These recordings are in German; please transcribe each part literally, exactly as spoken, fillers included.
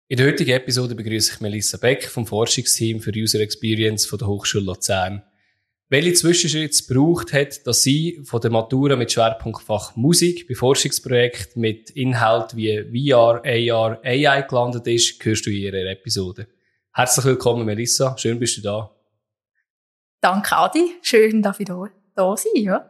In der heutigen Episode begrüße ich Melissa Beck vom Forschungsteam für User Experience von der Hochschule Luzern. Welche Zwischenschritte es gebraucht hat, dass sie von der Matura mit Schwerpunktfach Musik bei Forschungsprojekten mit Inhalt wie V R, A R, A I gelandet ist, hörst du in ihrer Episode. Herzlich willkommen, Melissa. Schön, bist du da. Danke, Adi. Schön, dass ich da, da sein ja.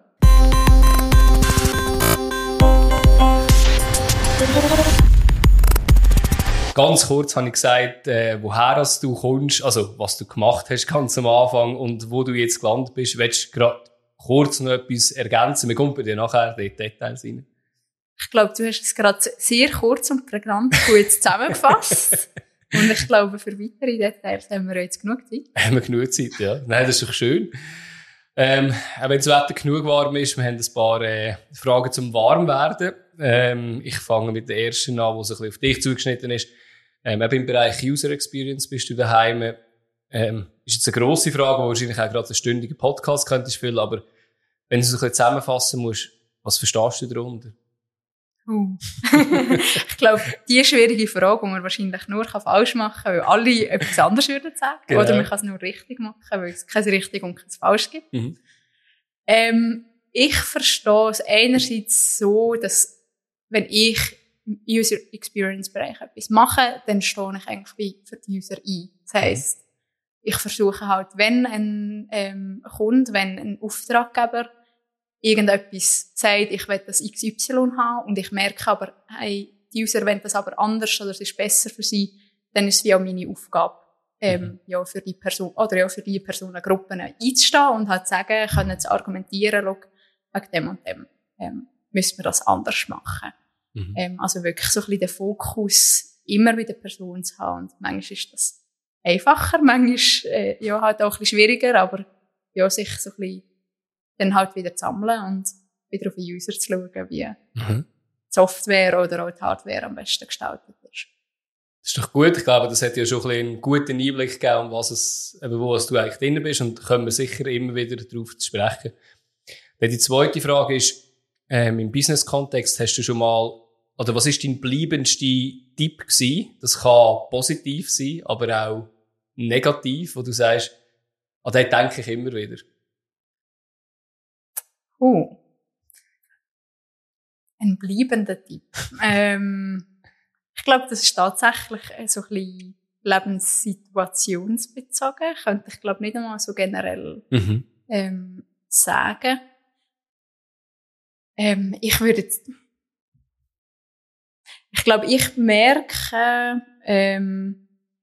Ganz kurz habe ich gesagt, äh, woher du kommst, also was du gemacht hast ganz am Anfang und wo du jetzt gelandet bist. Willst du gerade kurz noch etwas ergänzen? Wir kommen bei dir nachher in die Details rein. Ich glaube, du hast es gerade sehr kurz und prägnant gut zusammengefasst. Und ich glaube, für weitere Details haben wir jetzt genug Zeit. Haben wir genug Zeit, ja. Nein, das ist doch schön. Ähm, auch wenn das Wetter genug warm ist, wir haben ein paar äh, Fragen zum Warmwerden. Ähm, ich fange mit der ersten an, die so ein bisschen auf dich zugeschnitten ist. Ähm, eben im Bereich User Experience bist du daheim. Ähm, ist jetzt eine grosse Frage, die wahrscheinlich auch gerade einen stündigen Podcast könntest füllen, aber wenn du es ein bisschen zusammenfassen musst, was verstehst du darunter? Uh. Ich glaube, die schwierige Frage, die man wahrscheinlich nur falsch machen kann, weil alle etwas anderes würden sagen. Genau. Oder man kann es nur richtig machen, weil es kein richtig und kein falsch gibt. Mhm. Ähm, ich verstehe es einerseits so, dass wenn ich im User Experience Bereich etwas mache, dann stehe ich eigentlich für die User ein. Das heisst, ich versuche halt, wenn ein ähm, Kunde, wenn ein Auftraggeber irgendetwas sagt, ich will das X Y haben und ich merke aber, hey, die User wollen das aber anders oder es ist besser für sie, dann ist es wie auch meine Aufgabe, ähm, mhm. ja, für die Person, oder ja, für die Personengruppen einzustehen und halt sagen, können zu argumentieren, schau, wegen dem und dem, ähm, müssen wir das anders machen. Mhm. Ähm, also wirklich so ein bisschen den Fokus immer bei der Person zu haben. Und manchmal ist das einfacher, manchmal, äh, ja, halt auch ein bisschen schwieriger, aber ja, sich so ein bisschen dann halt wieder zu sammeln und wieder auf den User zu schauen, wie mhm. die Software oder auch die Hardware am besten gestaltet ist. Das ist doch gut. Ich glaube, das hat ja schon ein bisschen einen guten Einblick gegeben, was es, eben wo du eigentlich drin bist, und können wir sicher immer wieder darauf zu sprechen. Dann die zweite Frage ist, ähm, im Business-Kontext hast du schon mal, oder was ist dein bleibendster Tipp gewesen? Das kann positiv sein, aber auch negativ, wo du sagst, an den denke ich immer wieder. Oh. Ein bleibender Tipp. ähm, ich glaube, das ist tatsächlich so ein bisschen lebenssituationsbezogen. Könnte ich, glaube nicht einmal so generell mhm. ähm, sagen. Ähm, ich würde jetzt, ich glaube, ich merke, ähm,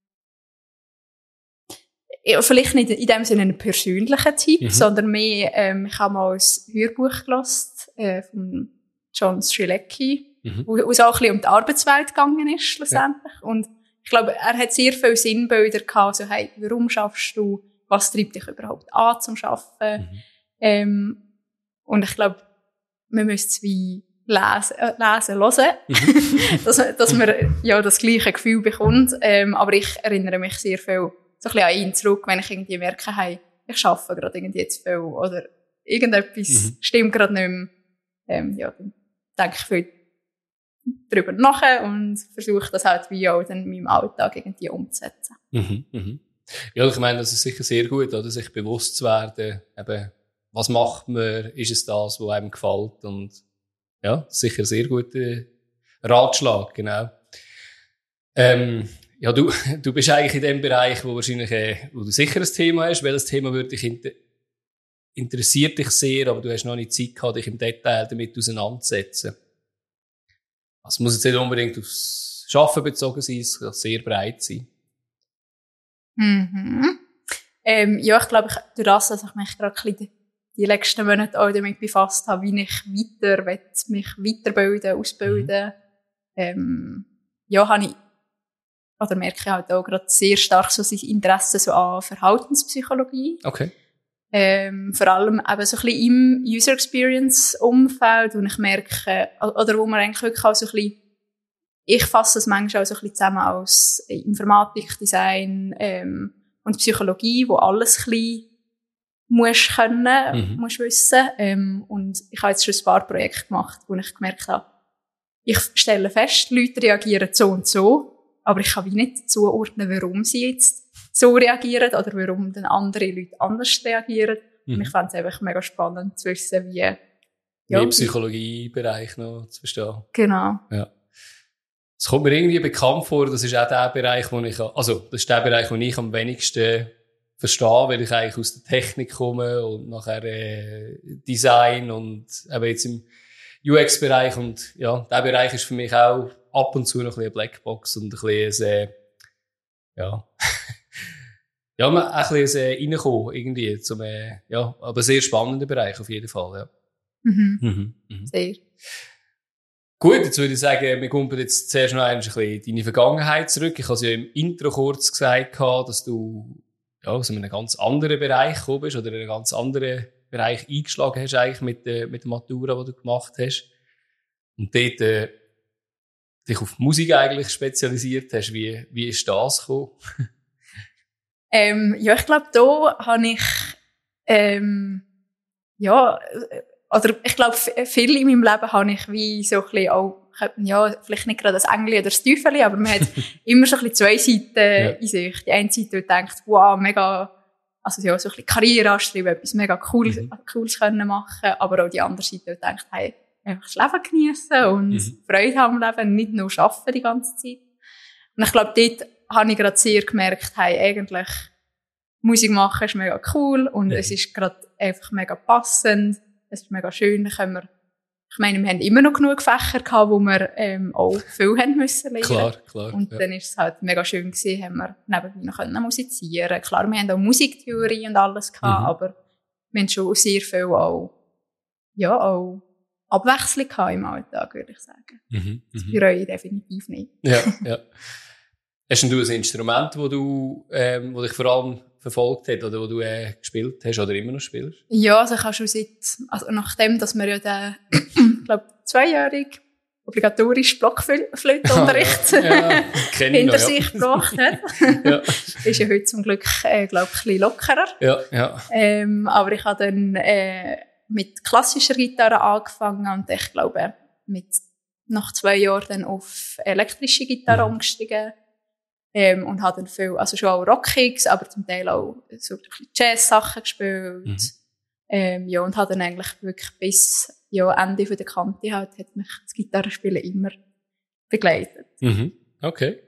vielleicht nicht in dem Sinne einen persönlichen Tipp, mhm. sondern mehr, ähm, ich habe mal ein Hörbuch gehört, äh, von John Strilecki, mhm. wo es auch ein bisschen um die Arbeitswelt gegangen ist, schlussendlich. Ja. Und ich glaube, er hat sehr viele Sinnbilder gehabt, so, hey, warum schaffst du, was treibt dich überhaupt an zum Arbeiten? Mhm. Ähm, und ich glaube, man müsste es wie lesen, äh, lesen, hören, mhm. dass, dass man ja das gleiche Gefühl bekommt. Ähm, aber ich erinnere mich sehr viel so ein bisschen an ihn zurück, wenn ich irgendwie merke, hey, ich arbeite gerade irgendwie zu viel oder irgendetwas mhm. stimmt gerade nicht mehr. Ähm, ja, dann denke ich viel darüber nach und versuche das halt wie auch dann in meinem Alltag irgendwie umzusetzen. Mhm, mhm. Ja, ich meine, das ist sicher sehr gut, oder, sich bewusst zu werden, eben, was macht man, ist es das, was einem gefällt, und ja, sicher ein sehr guter Ratschlag, genau. Ähm, Ja, du, du bist eigentlich in dem Bereich, wo wahrscheinlich, äh, wo du sicher ein Thema hast. Welches Thema würde dich inter- interessiert dich sehr, aber du hast noch nicht Zeit gehabt, dich im Detail damit auseinanderzusetzen. Also, es muss jetzt nicht unbedingt aufs Arbeiten bezogen sein, es kann sehr breit sein. Mhm. Ähm, ja, ich glaube, ich, durch das, dass ich mich gerade ein bisschen die letzten Monate auch damit befasst habe, wie ich weiter, will, mich weiterbilden, ausbilden, mhm. ähm, ja, habe ich oder merke ich halt auch gerade sehr stark so sein Interesse so an Verhaltenspsychologie. Okay. Ähm, vor allem eben so ein bisschen im User Experience Umfeld, wo ich merke, oder wo man eigentlich wirklich auch so ein bisschen, ich fasse es manchmal auch so ein bisschen zusammen als Informatik, Design, ähm, und Psychologie, wo alles ein bisschen musst können, mhm. musst wissen. Ähm, und ich habe jetzt schon ein paar Projekte gemacht, wo ich gemerkt habe, ich stelle fest, Leute reagieren so und so. aber ich kann wie nicht zuordnen, warum sie jetzt so reagieren oder warum dann andere Leute anders reagieren. Mhm. Und ich fand es einfach mega spannend zu wissen, wie... Ja, wie im Psychologiebereich noch zu verstehen. Genau. Ja. Es kommt mir irgendwie bekannt vor, das ist auch der Bereich, wo ich, also, das ist der Bereich, wo ich am wenigsten verstehe, weil ich eigentlich aus der Technik komme und nachher, äh, Design und eben jetzt im U X-Bereich und, ja, der Bereich ist für mich auch ab und zu noch ein bisschen eine Blackbox und ein bisschen, äh, ja, ja, man, ein bisschen, äh, reinkommen, irgendwie, zum, äh, ja, aber sehr spannender Bereich auf jeden Fall, ja. Mhm. Mhm. Mhm. Sehr. Gut, jetzt würde ich sagen, wir kommen jetzt zuerst noch ein bisschen in deine Vergangenheit zurück. Ich habe es ja im Intro kurz gesagt, dass du ja, aus einem ganz anderen Bereich gekommen bist oder in einen ganz anderen Bereich eingeschlagen hast eigentlich mit der, mit der Matura, die du gemacht hast. Und dort äh, dich auf die Musik eigentlich spezialisiert hast. Wie, wie ist das gekommen? ähm, ja, ich glaube, da habe ich ähm, ja... Oder ich glaube, viel in meinem Leben habe ich wie so ein bisschen auch, ja, vielleicht nicht gerade das Engel oder das Teufel, aber man hat immer so ein bisschen zwei Seiten ja. in sich. Die eine Seite, die denkt, wow, mega, also ja, so ein bisschen Karriere anstreben, etwas mega Cooles, mhm. Cooles können machen, aber auch die andere Seite, die denkt, hey, einfach das Leben geniessen und mhm. Freude haben am Leben, nicht nur arbeiten die ganze Zeit. Und ich glaube, dort habe ich gerade sehr gemerkt, hey, eigentlich, Musik machen ist mega cool und mhm. es ist gerade einfach mega passend. Es ist mega schön, können wir, ich meine, wir haben immer noch genug Fächer gehabt, wo wir, ähm, auch viel haben müssen lernen. Klar, klar. Und ja. dann ist es halt mega schön gewesen, haben wir nebenbei noch können musizieren. Klar, wir haben auch Musiktheorie und alles gehabt, mhm. aber wir haben schon sehr viel auch, ja, auch Abwechslung gehabt im Alltag, würde ich sagen. Mhm. Das bereue ich definitiv nicht. Ja, ja. Hast denn du ein Instrument, das du, ähm, wo dich vor allem verfolgt hat oder wo du äh, gespielt hast oder immer noch spielst? Ja, also ich habe schon seit, also nachdem, dass wir ja den, ich glaube, zweijährig obligatorisch Blockflötenunterricht ja, ja, hinter noch, sich ja. gebracht hat, ja. ist ja heute zum Glück, äh, glaube ich, ein bisschen lockerer. Ja, ja. Ähm, aber ich habe dann äh, mit klassischer Gitarre angefangen und ich glaube, mit nach zwei Jahren dann auf elektrische Gitarre mhm. umgestiegen. Ähm, und habe dann viel, also schon auch Rockgigs, aber zum Teil auch so ein bisschen Jazz-Sachen gespielt. Mhm. Ähm, ja, und habe dann eigentlich wirklich bis, ja, Ende von der Kante halt, hat mich das Gitarrespielen immer begleitet. Mhm. Okay.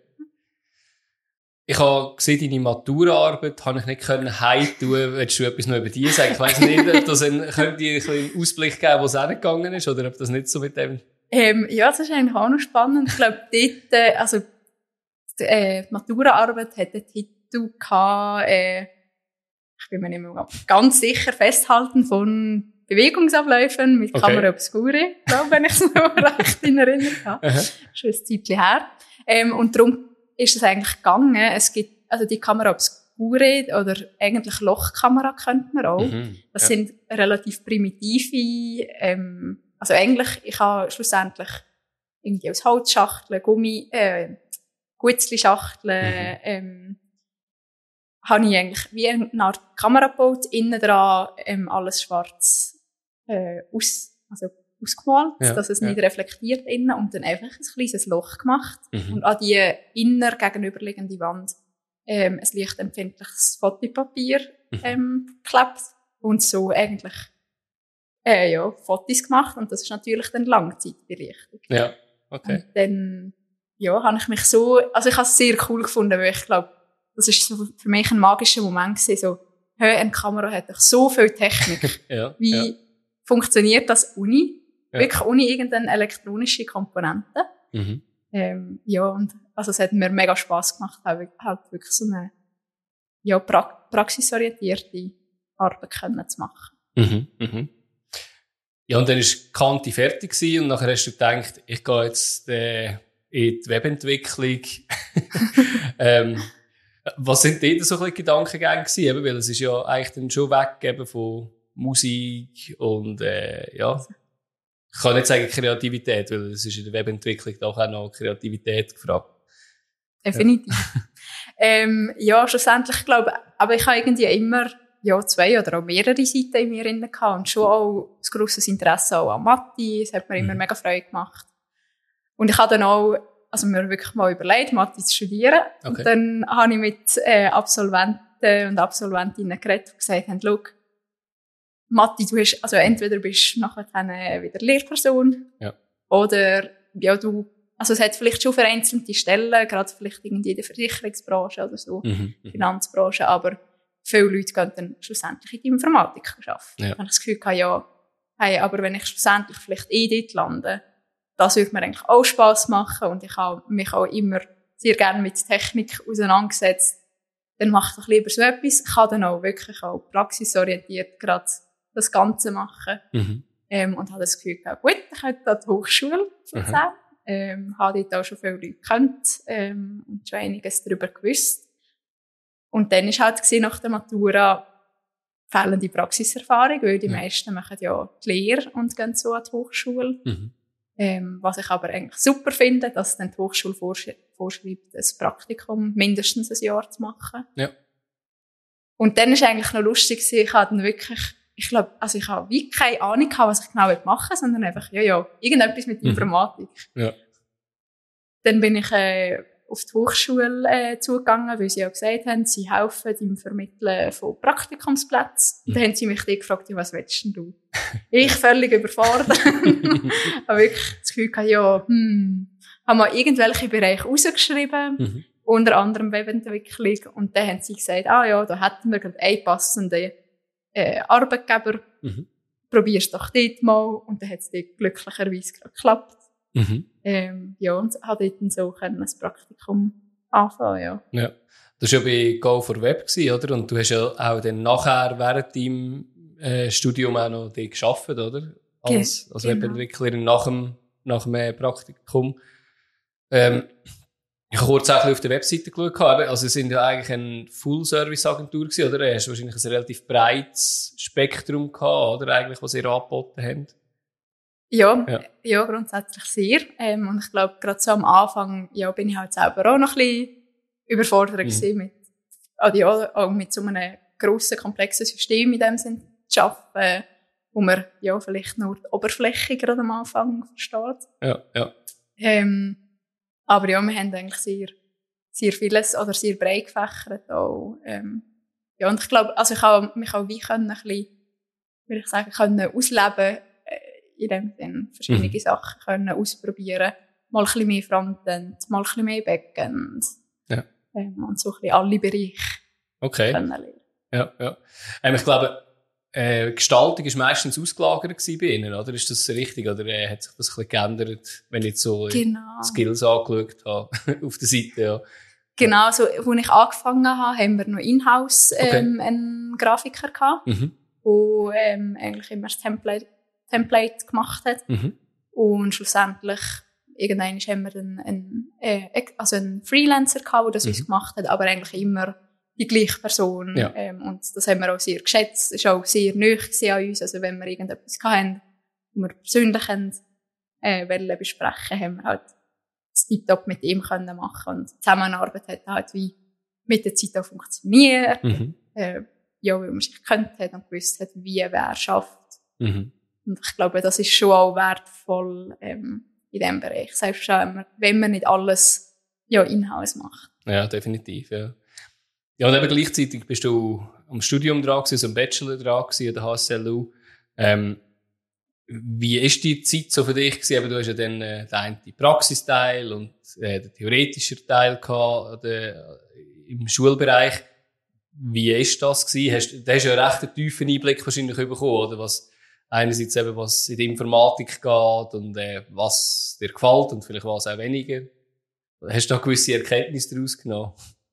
Ich habe gesehen, deine Maturaarbeit habe ich nicht können heimtun. Willst du etwas noch über die sagen? Ich weiss nicht, ob das ein, könnt ihr einen Ausblick geben, wo es hingegangen ist, oder ob das nicht so mit dem... Ähm, ja, das ist eigentlich auch noch spannend. Ich glaube, dort, äh, also, die, äh, die Maturaarbeit hat den Titel gehabt, äh, ich bin mir nicht mehr ganz sicher, Festhalten von Bewegungsabläufen mit okay. Camera Obscure, glaube wenn ich es noch recht in Erinnerung habe. Schon ein Zeitchen her. Ähm, und darum ist es eigentlich gegangen. Es gibt, also die Camera Obscure oder eigentlich Lochkamera könnte man auch. Mhm, das ja. sind relativ primitive, ähm, also eigentlich, ich habe schlussendlich irgendwie aus Holzschachteln, Gummi, äh, Gutzli-Schachteln, mhm. ähm, habe ich eigentlich wie eine Art Kamera gebaut, innen dran ähm, alles schwarz äh, aus, also ausgemalt, ja, dass es ja. nicht reflektiert innen und dann einfach ein kleines Loch gemacht mhm. und an die inner gegenüberliegende Wand ähm, ein lichtempfindliches Fotopapier mhm. ähm, geklebt und so eigentlich äh, ja, Fotos gemacht und das ist natürlich dann Langzeitbelichtung. Ja, okay. Und dann ja, habe ich mich so, also ich habe es sehr cool gefunden, weil ich glaube, das ist so für mich ein magischer Moment gewesen, so, hey, eine Kamera hat doch so viel Technik. ja, Wie ja. funktioniert das ohne, ja. wirklich ohne irgendeine elektronische Komponente? Mhm. Ähm, ja, und, also es hat mir mega Spass gemacht, halt, halt wirklich so eine, ja, pra- praxisorientierte Arbeit können zu machen. Mhm, mhm. Ja, und dann war die Kante fertig gewesen und nachher hast du gedacht, ich gehe jetzt, äh, in die Webentwicklung. ähm, Was sind dort so ein bisschen Gedankengänge gewesen? Eben, weil es ist ja eigentlich dann schon weg eben von Musik und, äh, ja. Ich kann nicht sagen Kreativität, weil es ist in der Webentwicklung doch auch noch Kreativität gefragt. Definitiv. Ja, ähm, ja schlussendlich glaube ich, aber ich habe irgendwie immer, ja, zwei oder auch mehrere Seiten in mir drin gehabt und schon auch ein grosses Interesse auch an Mathe. Es hat mir mhm. immer mega Freude gemacht. Und ich habe dann auch, also mir wirklich mal überlegt, Mathe zu studieren. Okay. Und dann habe ich mit äh, Absolventen und Absolventinnen geredet und gesagt, haben, schau, Mathe, du hast, also entweder bist du nachher wieder Lehrperson, ja. oder, ja, du, also es hat vielleicht schon vereinzelte Stellen, gerade vielleicht irgendwie in der Versicherungsbranche oder so, mhm, Finanzbranche, aber viele Leute gehen dann schlussendlich in die Informatik arbeiten. Ja. Dann habe ich das Gefühl gehabt, ja, hey, aber wenn ich schlussendlich vielleicht eh dort lande, das würde mir eigentlich auch Spass machen und ich habe mich auch immer sehr gerne mit Technik auseinandergesetzt. Dann mache ich doch lieber so etwas. Ich kann dann auch wirklich auch praxisorientiert gerade das Ganze machen. Mhm. Ähm, und habe das Gefühl gehabt, gut, ich könnte da die Hochschule erzählen. Ähm, habe dort auch schon viele Leute gekannt, ähm, und schon einiges darüber gewusst. Und dann war halt gewesen, nach der Matura fehlende Praxiserfahrung, weil die ja. meisten machen ja die Lehre und gehen so an die Hochschule. Mhm. Ähm, was ich aber eigentlich super finde, dass dann die Hochschule vorsch- vorschreibt, ein Praktikum mindestens ein Jahr zu machen. Ja. Und dann war eigentlich noch lustig, ich habe dann wirklich, ich glaube, also ich habe wie keine Ahnung gehabt, was ich genau machen will, sondern einfach, ja, ja, irgendetwas mit Informatik. Mhm. Ja. Dann bin ich äh, auf die Hochschule äh, zugegangen, weil sie ja gesagt haben, sie helfen im Vermitteln von Praktikumsplätzen. Mhm. Und dann haben sie mich dann gefragt, ja, was willst denn du? Ich völlig überfordert. habe wirklich das Gefühl gehabt, ja, hm, haben wir irgendwelche Bereiche rausgeschrieben, mhm. unter anderem Webentwicklung. Und dann haben sie gesagt, ah ja, da hätten wir gerade einen passenden äh, Arbeitgeber. Mhm. Probier's doch dort mal. Und dann hat es dort glücklicherweise gerade geklappt. Mhm. Ähm, ja, und habe dort dann so können, ein Praktikum anfangen, ja. Ja. Das war ja bei Go for Web, oder? Und du hast ja auch dann nachher während deinem äh, Studium auch noch dort gearbeitet, oder? Als, als genau. Webentwicklerin nach dem, nach dem äh, Praktikum. Ähm, ich habe kurz auch auf der Webseite geschaut. Also, es sind ja eigentlich eine Full-Service-Agentur gewesen, oder? Du hast wahrscheinlich ein relativ breites Spektrum gehabt, oder? Eigentlich, was ihr angeboten habt. Ja, ja, ja, grundsätzlich sehr. Ähm, und ich glaube, gerade so am Anfang, ja, bin ich halt selber auch noch ein bisschen überfordert mhm. gewesen mit, also ja, auch mit so einem grossen, komplexen System in dem Sinn zu arbeiten, wo man ja vielleicht nur die Oberfläche gerade am Anfang versteht. Ja, ja. Ähm, aber ja, wir haben eigentlich sehr, sehr vieles oder sehr breit gefächert auch. Ähm, ja, und ich glaube, also ich habe mich auch wie können ein bisschen, würde ich sagen, können ausleben, in dem Sinne verschiedene mhm. Sachen können ausprobieren. Mal ein bisschen mehr Frontend, mal ein bisschen mehr Backend. Ja. Ähm, und so ein bisschen alle Bereiche okay. können lernen. Ja, ja. Ähm, ich glaube, äh, Gestaltung war meistens ausgelagert bei Ihnen, oder? Ist das richtig? Oder äh, hat sich das ein bisschen geändert, wenn ich jetzt so genau. Skills angeschaut habe auf der Seite? Ja. Genau, so, als ich angefangen habe, haben wir noch in-house ähm, okay. einen Grafiker gehabt, mhm. der ähm, eigentlich immer das Template Template gemacht hat. Mhm. Und schlussendlich, irgendwann haben wir einen, einen, äh, also einen Freelancer gehabt, der das mhm. uns gemacht hat, aber eigentlich immer die gleiche Person. Ja. Ähm, und das haben wir auch sehr geschätzt. Es war auch sehr nahe an uns. Also wenn wir irgendetwas hatten, wo wir persönlich haben, äh, wollen besprechen, haben wir halt das Tiptop mit ihm können machen. Und die Zusammenarbeit hat halt wie mit der Zeit auch funktioniert. Mhm. Äh, ja, weil man sich gekannt hat und gewusst hat, wie wer schafft. Mhm. Und ich glaube, das ist schon auch wertvoll ähm, in diesem Bereich. Selbst schon, wenn man nicht alles ja, in-house macht. Ja, definitiv. Ja. Ja, und eben gleichzeitig bist du am Studium dran gewesen, also am Bachelor dran gewesen, an der H S L U. Ähm, wie war die Zeit so für dich gewesen? Eben, du hast ja dann äh, den einen Praxisteil und äh, den theoretischen Teil gehabt, äh, im Schulbereich. Wie war das gewesen? Hast, da hast du ja recht einen tiefen Einblick wahrscheinlich bekommen, oder? Was, einerseits eben, was in die Informatik geht und äh, was dir gefällt und vielleicht was auch weniger. Hast du da gewisse Erkenntnisse daraus genommen?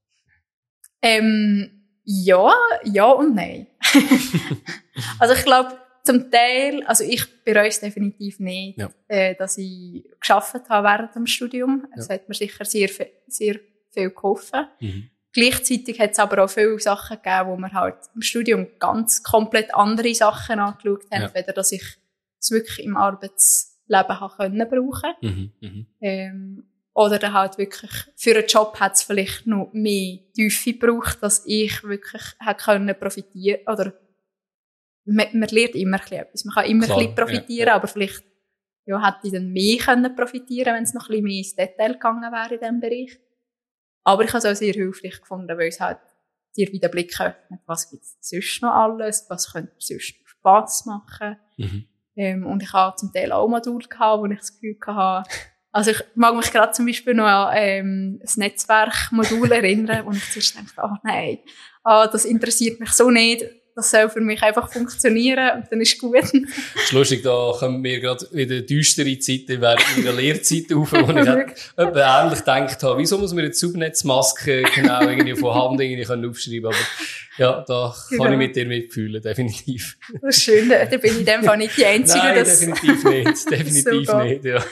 Ähm, ja, ja und nein. Also ich glaube, zum Teil, also ich bereue es definitiv nicht, ja. äh, dass ich gearbeitet habe während dem Studium. Es ja. hat mir sicher sehr, sehr viel geholfen. Mhm. Gleichzeitig hat es aber auch viele Sachen gegeben, wo wir halt im Studium ganz komplett andere Sachen angeschaut haben, ja. weder dass ich es wirklich im Arbeitsleben habe können brauchen. Mhm, mh. ähm, oder dann halt wirklich für einen Job hat es vielleicht noch mehr Tiefe gebraucht, dass ich wirklich hätte können profitieren oder man, man lernt immer ein bisschen etwas. Man kann immer Klar, ein bisschen profitieren, ja, ja. aber vielleicht ja, hätte ich dann mehr können profitieren, wenn es noch ein bisschen mehr ins Detail gegangen wäre in diesem Bereich. Aber ich habe es auch sehr hilfreich gefunden, weil es halt dir wieder Blick öffnet, was gibt es sonst noch alles, was könnte sonst noch Spass machen. Mhm. Ähm, und ich habe zum Teil auch Module gehabt, wo ich das Gefühl hatte, also ich mag mich gerade zum Beispiel noch an ähm, das Netzwerkmodul erinnern, wo ich zuerst dachte, oh nein, oh, das interessiert mich so nicht, das soll für mich einfach funktionieren und dann ist gut. Das ist lustig, da kommen wir gerade wieder düstere Zeiten während meiner Lehrzeit auf, wo ich etwa ähnlich gedacht habe, wieso muss man eine Subnetzmaske genau irgendwie von Hand irgendwie aufschreiben, aber ja, da genau. kann ich mit dir mitfühlen, definitiv. Das ist schön, da bin ich in dem Fall nicht die Einzige. Nein, das definitiv nicht, definitiv so nicht, ja.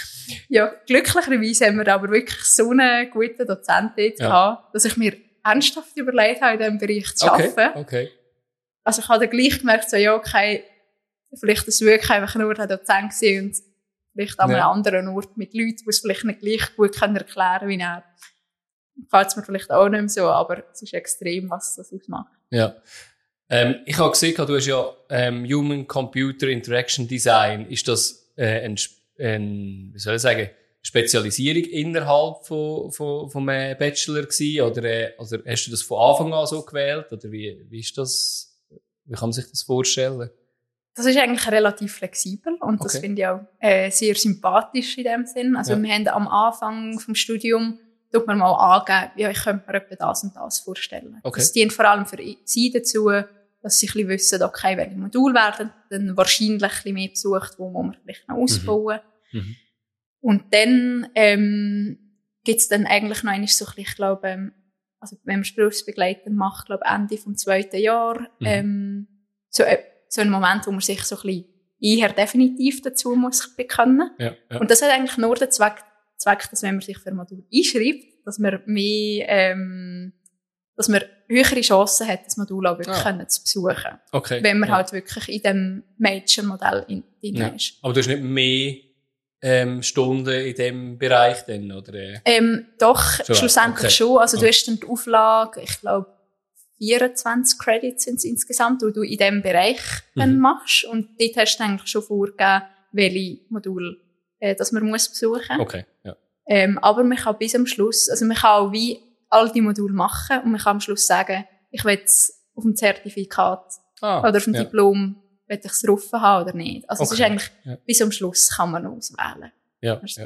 Ja, glücklicherweise haben wir aber wirklich so einen guten Dozenten jetzt ja. gehabt, dass ich mir ernsthaft überlegt habe, in diesem Bereich zu arbeiten. Okay, okay. Also ich habe dann gleich gemerkt, so, ja, okay, vielleicht ist es wirklich einfach nur ein Dozent gewesen und vielleicht an einem ja. anderen Ort mit Leuten, die es vielleicht nicht gleich gut erklären können wie er. Gefällt es mir vielleicht auch nicht mehr so, aber es ist extrem, was das ausmacht. Ja. Ähm, ich habe gesehen, du hast ja ähm, Human-Computer Interaction Design. Ist das äh, ein, ein, wie soll ich sagen, Spezialisierung innerhalb von, von, von einem Bachelor gewesen? Oder, äh, also hast du das von Anfang an so gewählt? Oder wie, wie ist das? Wie kann man sich das vorstellen? Das ist eigentlich relativ flexibel und okay. das finde ich auch äh, sehr sympathisch in dem Sinn. Also ja. wir haben am Anfang vom Studium tut man mal angeben, ja, ich könnte mir etwa das und das vorstellen. Okay. Das dient vor allem für sie dazu, dass sie ein bisschen wissen, okay, welche Module werden dann wahrscheinlich ein bisschen mehr besucht, wo muss man vielleicht noch ausbauen. Mhm. Mhm. Und dann ähm, gibt es dann eigentlich noch einmal so ein bisschen, ich glaube, ähm, also wenn man es berufsbegleitend macht, glaube Ende vom zweiten Jahr, mhm. ähm, so, äh, so ein Moment, wo man sich so ein bisschen eher definitiv dazu muss bekennen. Ja, ja. Und das hat eigentlich nur den Zweck, Zweck, dass wenn man sich für ein Modul einschreibt, dass man mehr, ähm, dass man höhere Chancen hat, das Modul auch wirklich ah. zu besuchen. Okay. Wenn man ja. halt wirklich in dem Major-Modell drin ja. ist. Aber du hast nicht mehr Ähm, Stunden in diesem Bereich dann, oder? Ähm, doch, schon, schlussendlich okay. schon. Also du hast dann die Auflage, ich glaube, vierundzwanzig Credits sind es insgesamt, die du in diesem Bereich mhm. dann machst. Und dort hast du eigentlich schon vorgegeben, welche Module äh, das man muss besuchen. Okay, ja. Ähm, aber man kann bis am Schluss, also man kann auch wie all die Module machen und man kann am Schluss sagen, ich will es auf dem Zertifikat ah, oder auf dem ja. Diplom will ich es drauf haben oder nicht. Also okay. es ist eigentlich, ja. bis am Schluss kann man auswählen. Ja, ja.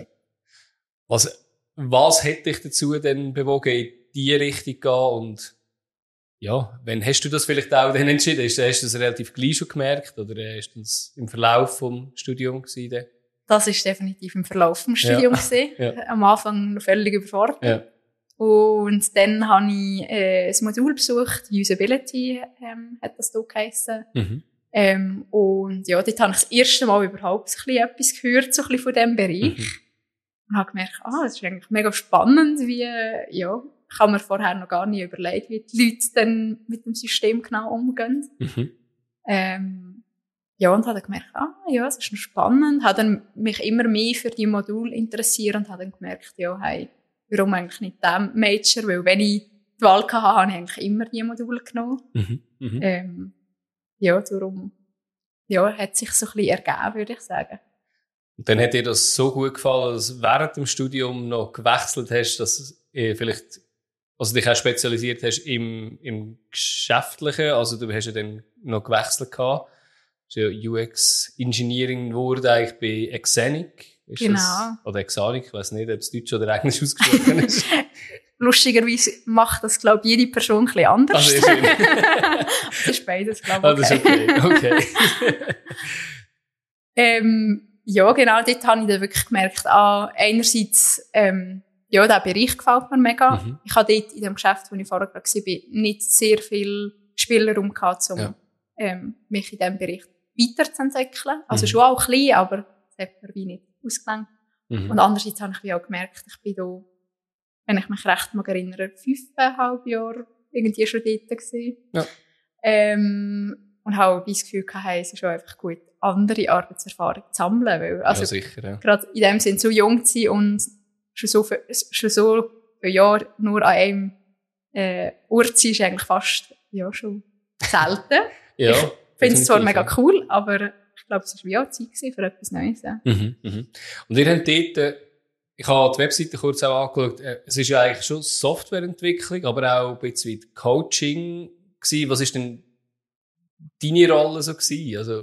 Was, was hat dich dazu denn bewogen, in diese Richtung zu gehen? Und ja, wann hast du das vielleicht auch dann entschieden? Hast du das relativ gleich schon gemerkt oder hast du das im Verlauf vom Studium gewesen? Das ist definitiv im Verlauf vom Studium ja. gewesen. Ja. Am Anfang noch völlig überfordert. Ja. Und dann habe ich äh, ein Modul besucht, Usability ähm, hat das da geheissen. Mhm. Ähm, und ja, dort habe ich das erste Mal überhaupt ein bisschen etwas gehört, so ein bisschen von diesem Bereich. Mhm. Und habe gemerkt, ah, das ist eigentlich mega spannend, wie, ja, ich habe mir vorher noch gar nicht überlegt, wie die Leute dann mit dem System genau umgehen. Mhm. Ähm, ja, und habe dann gemerkt, ah, ja, das ist noch spannend. Habe dann mich immer mehr für die Module interessiert und habe dann gemerkt, ja, hey, warum eigentlich nicht dem Major? Weil wenn ich die Wahl hatte, habe ich eigentlich immer die Module genommen. Mhm. Mhm. Ähm, ja, darum, ja, hat sich so ein bisschen ergeben, würde ich sagen. Und dann hat dir das so gut gefallen, dass du während dem Studium noch gewechselt hast, dass du vielleicht, also dich auch spezialisiert hast im, im Geschäftlichen, also du hast ja dann noch gewechselt gehabt. Du hast ja U X Engineering wurde eigentlich bei Exanic. Ist genau. Das, oder Exanic, ich weiss nicht, ob es Deutsch oder Englisch ausgesprochen ist. Lustigerweise macht das, glaube ich, jede Person ein bisschen anders. Also ist das ist beides, glaube ich. Okay. Ah, das ist okay, okay. ähm, ja, genau, dort habe ich dann wirklich gemerkt, ah, einerseits, ähm, ja, der Bereich gefällt mir mega. Mhm. Ich habe dort in dem Geschäft, wo ich vorher gerade war, nicht sehr viel Spielraum gehabt, um ja. ähm, mich in diesem Bereich weiterzuentwickeln. Also mhm. schon auch klein, aber das hat mir wie nicht ausgelangt. Mhm. Und andererseits habe ich wie auch gemerkt, ich bin da, wenn ich mich recht mag erinnern, fünfeinhalb Jahre irgendwie schon dort gewesen. Ja. Ähm, und habe auch das Gefühl gehabt, hey, es ist auch einfach gut, andere Arbeitserfahrung zu sammeln. Weil, also, ja, sicher, ja. Gerade in dem Sinn so jung zu sein und schon so, für, schon so viele Jahre nur an einem äh, Ort zu sein, ist eigentlich fast ja, schon selten. Ja, ich finde es zwar mega cool, aber ich ich glaube, es war wie auch Zeit für etwas Neues. Ja. Mhm, mhm. Und ihr habt dort, äh, ich habe die Webseite kurz auch angeschaut, äh, es ist ja eigentlich schon Softwareentwicklung, aber auch ein bisschen Coaching gewesen. Was ist denn deine Rolle so gewesen? Also,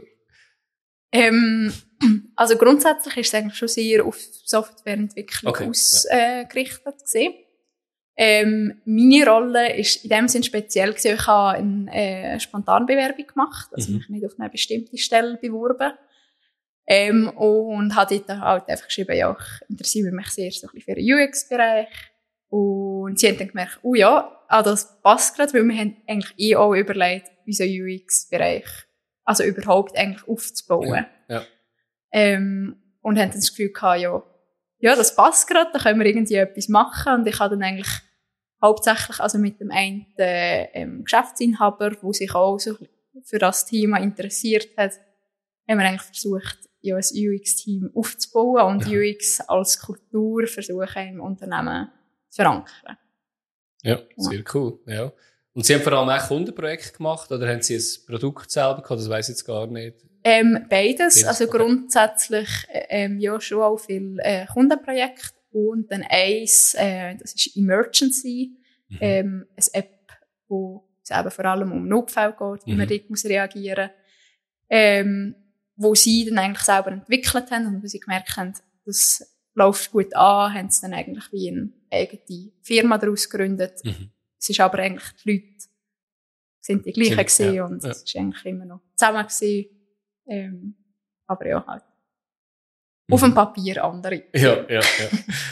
ähm, also grundsätzlich ist es eigentlich schon sehr auf Softwareentwicklung okay, ausgerichtet ja. gewesen. Ähm, meine Rolle ist in dem Sinne speziell gewesen. Ich habe eine äh, Spontanbewerbung gemacht, also mhm. mich nicht auf eine bestimmte Stelle beworben. Ähm, und habe dort halt einfach geschrieben, ja, ich interessiere mich sehr so ein bisschen für den U X-Bereich. Und sie haben dann gemerkt, oh ja, ah, das passt gerade, weil wir haben eigentlich eh auch überlegt, unseren U X-Bereich, also überhaupt eigentlich aufzubauen. Ja, ja. Ähm, und haben dann das Gefühl gehabt, ja, ja, das passt gerade, da können wir irgendwie etwas machen. Und ich habe dann eigentlich hauptsächlich also mit dem einen ähm, Geschäftsinhaber, der sich auch so für das Thema interessiert hat, haben wir eigentlich versucht, ja, ein U X-Team aufzubauen und ja. U X als Kultur versuchen im Unternehmen zu verankern. Ja, sehr ja. cool. Ja. Und Sie haben vor allem auch Kundenprojekte gemacht oder haben Sie ein Produkt selber gehabt? Das weiss ich jetzt gar nicht. Ähm, beides. beides. Also okay. grundsätzlich ähm, ja schon auch viel äh, Kundenprojekte und dann eins, äh, das ist Emergency, mhm. ähm, eine App, wo es eben vor allem um Notfälle geht, wie mhm. man dort muss reagieren muss. Ähm, wo sie dann eigentlich selber entwickelt haben und wo sie gemerkt haben, das läuft gut an, haben sie dann eigentlich wie eine eigene Firma daraus gegründet. Mhm. Es ist aber eigentlich, die Leute sind die gleichen gewesen ja. und ja. es ist eigentlich immer noch zusammen gewesen. Ähm, aber ja, halt. Mhm. Auf dem Papier andere. Ja, ja, ja.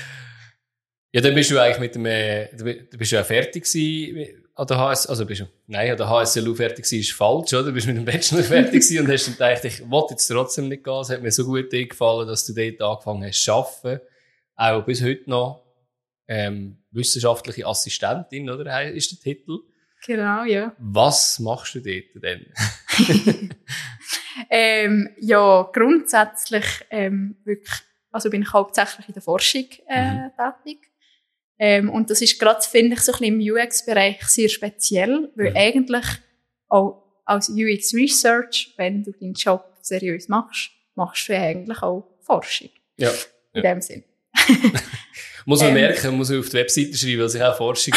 Ja, dann bist du eigentlich mit dem, äh, du bist ja fertig gewesen an der H S, also bist du, nein, an der H S L U fertig gewesen ist falsch, oder? Du bist mit dem Bachelor fertig gewesen und hast dann gedacht, ich will jetzt trotzdem nicht gehen. Es hat mir so gut gefallen, dass du dort angefangen hast zu arbeiten. Auch bis heute noch, ähm, wissenschaftliche Assistentin, oder? Ist der Titel. Genau, ja. Was machst du dort denn? ähm, ja, grundsätzlich, ähm, wirklich, also bin ich hauptsächlich in der Forschung, äh, mhm. tätig. Ähm, und das ist gerade, finde ich, so ein bisschen im U X-Bereich sehr speziell, weil mhm. eigentlich auch als U X-Research, wenn du deinen Job seriös machst, machst du eigentlich auch Forschung. Ja. In ja. dem Sinn. Muss man ähm, merken, muss man auf die Webseite schreiben, weil sich auch Forschung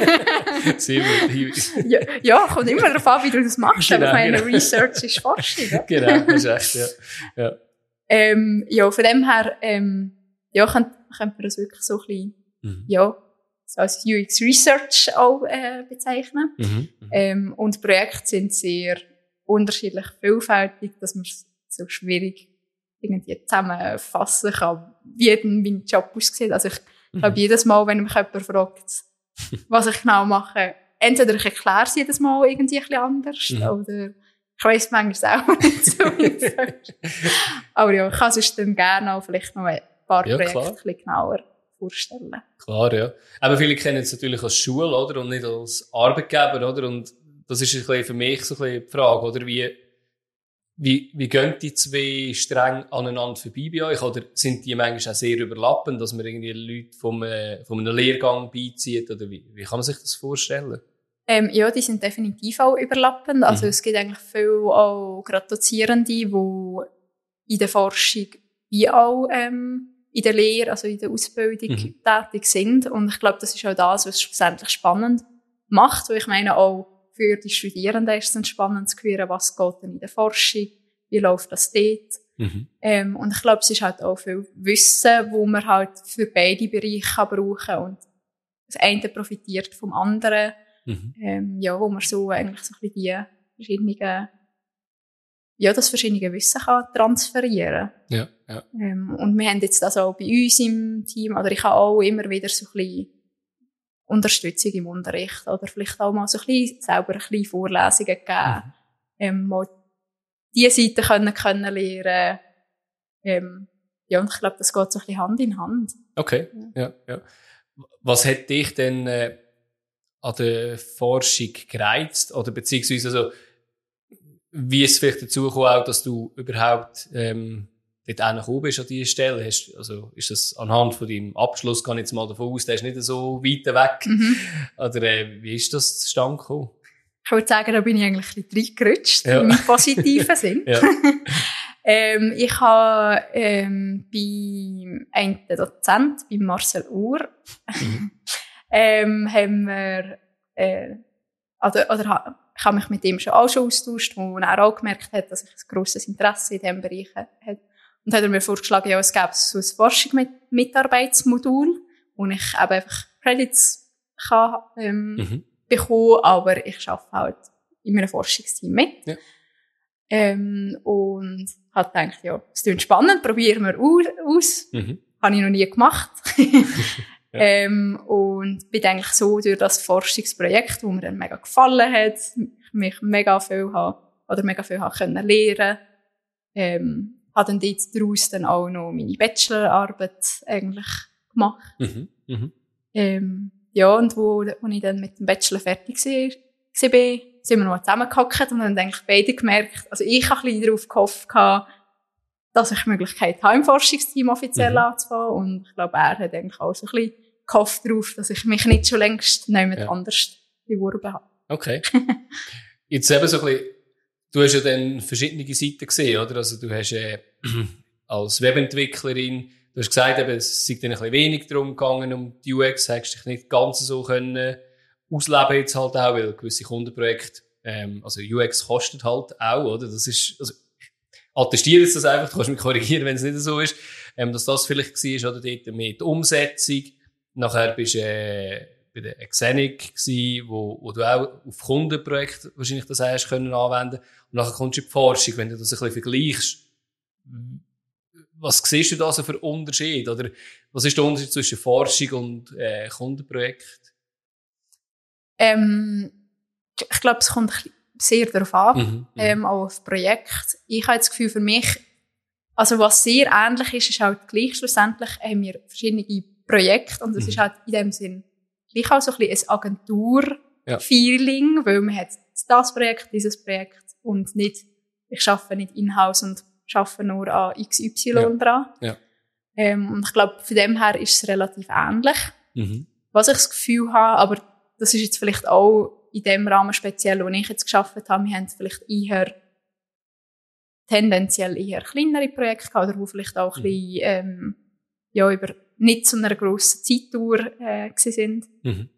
sehr gut ja, ja, kommt immer darauf an, wie du das machst, genau, aber meine genau. Research ist Forschung. Ja? Genau, das ist echt, ja. Ja, ähm, ja von dem her, ähm, ja, könnte, könnte man das wirklich so ein bisschen Mhm. ja, so als U X Research auch äh, bezeichnen. Mhm. Mhm. Ähm, und die Projekte sind sehr unterschiedlich vielfältig, dass man es so schwierig irgendwie zusammenfassen kann, wie denn mein Job aussieht. Also ich mhm. glaube, jedes Mal, wenn mich jemand fragt, was ich genau mache, entweder ich erkläre es jedes Mal irgendwie ein bisschen anders mhm. oder ich weiss manchmal selber nicht so, wie es ist. Aber ja, ich kann sonst dann gerne auch vielleicht noch ein paar ja, Projekte ein bisschen genauer vorstellen. Klar, ja. Aber viele kennen es natürlich als Schule, oder? Und nicht als Arbeitgeber, oder? Und das ist ein bisschen für mich so ein bisschen die Frage, oder? Wie, wie, wie gehen die zwei streng aneinander vorbei bei euch? Oder sind die manchmal auch sehr überlappend, dass man irgendwie Leute vom, äh, von einem Lehrgang beizieht? Oder wie, wie kann man sich das vorstellen? Ähm, ja, die sind definitiv auch überlappend. Also mhm. es gibt eigentlich viele auch gerade Dozierende, die in der Forschung wie auch ähm, in der Lehre, also in der Ausbildung mhm. tätig sind. Und ich glaube, das ist auch das, was es schlussendlich spannend macht. Weil ich meine, auch für die Studierenden ist es spannend zu hören, was geht denn in der Forschung, wie läuft das dort. Mhm. Ähm, und ich glaube, es ist halt auch viel Wissen, wo man halt für beide Bereiche kann brauchen kann. Und das eine profitiert vom anderen. Mhm. Ähm, ja, wo man so eigentlich so ein bisschen die verschiedenen, ja, das verschiedene Wissen kann transferieren. Ja, ja. Ähm, und wir haben jetzt das auch bei uns im Team, oder ich habe auch immer wieder so ein bisschen Unterstützung im Unterricht, oder vielleicht auch mal so ein bisschen selber ein bisschen Vorlesungen geben, mhm. ähm, mal diese Seite können, können lernen. Ähm, ja, und ich glaube, das geht so ein bisschen Hand in Hand. Okay, ja, ja. ja. Was hat dich denn, äh, an der Forschung gereizt? Oder beziehungsweise, also, wie ist es vielleicht dazu gekommen, auch, dass du überhaupt ähm, dort hingekommen bist an dieser Stelle? Hast, also, ist das anhand von deinem Abschluss, kann ich jetzt mal davon aus, der ist nicht so weit weg. Mhm. Oder äh, wie ist das zustande gekommen? Ich würde sagen, da bin ich eigentlich ein bisschen reingerutscht, ja. im positiven Sinn. Ja. ähm, ich habe ähm, bei einem Dozent, bei Marcel Uhr, mhm. ähm, haben wir, äh, oder, oder ich habe mich mit ihm schon auch schon austauscht, wo er auch gemerkt hat, dass ich ein grosses Interesse in diesem Bereich habe. Und hat er mir vorgeschlagen, ja, es gäbe so ein Forschungsmitarbeitsmodul, wo ich eben einfach Credits kann, ähm, mhm. bekommen, aber ich arbeite halt in einem Forschungsteam mit. Ja. Ähm, und hat gedacht, ja, es klingt spannend, probieren wir aus. Mhm. Habe ich noch nie gemacht. Ja. ähm, und bin eigentlich so durch das Forschungsprojekt, wo mir dann mega gefallen hat, mich mega viel habe, oder mega viel habe können lernen, ähm, habe dann dort daraus dann auch noch meine Bachelorarbeit eigentlich gemacht. Mhm. Mhm. Ähm, ja, und wo, wo ich dann mit dem Bachelor fertig war, war sind wir noch zusammengehockt und dann eigentlich beide gemerkt, also ich habe ein bisschen darauf gehofft, dass ich die Möglichkeit habe, im Forschungsteam offiziell mhm. anzufangen. Und ich glaube, er hat eigentlich auch so ein bisschen gehofft darauf, dass ich mich nicht schon längst niemand ja. anders beworben habe. Okay. Jetzt eben so ein bisschen, du hast ja dann verschiedene Seiten gesehen, oder? Also du hast äh, als Webentwicklerin, du hast gesagt, eben, es sei dir ein bisschen wenig darum gegangen, um die U X, hast dich nicht ganz so können ausleben jetzt halt auch, weil gewisse Kundenprojekte, ähm, also U X kostet halt auch, oder? Das ist, also, attestiere jetzt das einfach, du kannst mich korrigieren, wenn es nicht so ist, ähm, dass das vielleicht war, oder dort mit der Umsetzung. Nachher bist du, äh, bei der Xenic gsi, wo, wo du auch auf Kundenprojekte wahrscheinlich das hast können anwenden. Und nachher kommst du in die Forschung, wenn du das ein bisschen vergleichst. Was siehst du da so für Unterschied? Oder was ist der Unterschied zwischen Forschung und, äh, Kundenprojekt? Ähm, ich glaube, es kommt sehr darauf an, mhm, ähm, auch auf Projekt. Ich habe das Gefühl, für mich, also was sehr ähnlich ist, ist halt gleich schlussendlich haben wir verschiedene Projekte und das mhm. ist halt in dem Sinn gleich auch so ein bisschen ein Agentur-Feeling, ja. weil man hat das Projekt, dieses Projekt und nicht, ich arbeite nicht in-house und arbeite nur an X Y ja. dran. Ja. Ähm, und ich glaube, von dem her ist es relativ ähnlich. Mhm. Was ich das Gefühl habe, aber das ist jetzt vielleicht auch in dem Rahmen speziell, wo ich jetzt gearbeitet habe, wir haben vielleicht eher tendenziell eher kleinere Projekte gehabt, oder wo vielleicht auch ein bisschen, ähm, ja, über nicht so einer grossen Zeitdauer äh, gewesen sind. Mhm.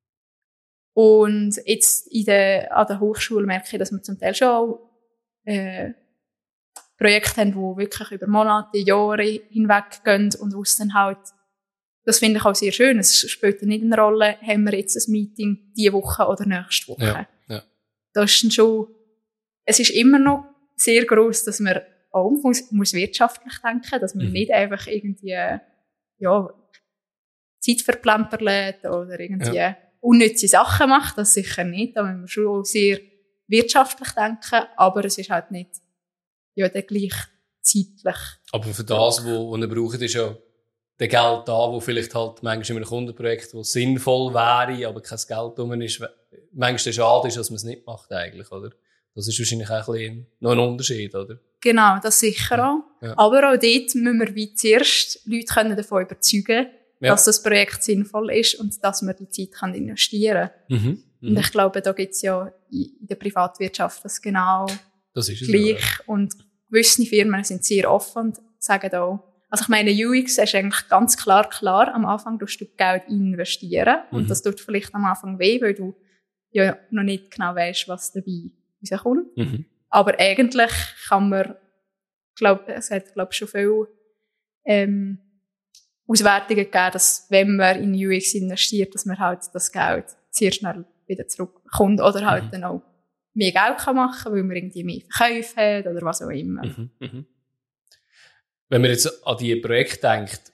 Und jetzt in der, an der Hochschule merke ich, dass wir zum Teil schon auch, äh, Projekte haben, die wirklich über Monate, Jahre hinweg gehen und wo es dann halt, das finde ich auch sehr schön, es spielt nicht eine Rolle, haben wir jetzt ein Meeting diese Woche oder nächste Woche. Ja, ja. Das ist dann schon, es ist immer noch sehr gross, dass man auch muss, muss wirtschaftlich denken, dass man mhm. nicht einfach irgendwie, ja, Zeit verplemperlet oder irgendwie ja. unnütze Sachen macht, das sicher nicht, da müssen wir schon sehr wirtschaftlich denken, aber es ist halt nicht, ja, der gleich zeitlich. Aber für das, was ihr braucht, ist ja der Geld da, wo vielleicht halt manchmal in einem Kundenprojekt, wo sinnvoll wäre, aber kein Geld drum ist, manchmal schade ist, dass man es nicht macht eigentlich, oder? Das ist wahrscheinlich auch ein bisschen noch ein Unterschied, oder? Genau, das sicher ja. auch. Ja. Aber auch dort müssen wir wie zuerst Leute können davon überzeugen, ja. dass das Projekt sinnvoll ist und dass man die Zeit kann investieren kann. Mhm. Mhm. Und ich glaube, da gibt es ja in der Privatwirtschaft das genau das ist gleich. So, ja. Und gewisse Firmen sind sehr offen und sagen auch, also ich meine, U X ist eigentlich ganz klar, klar, am Anfang tust du Geld investieren. Mhm. Und das tut vielleicht am Anfang weh, weil du ja noch nicht genau weißt, was dabei rauskommt. Mhm. Aber eigentlich kann man, glaub, es hat, glaube ich, schon viel, ähm, Auswertungen gegeben, dass wenn man in U X investiert, dass man halt das Geld sehr schnell wieder zurückkommt oder halt mhm. dann auch mehr Geld kann machen, weil man irgendwie mehr Verkäufe hat oder was auch immer. Mhm. Mhm. Wenn man jetzt an diese Projekte denkt,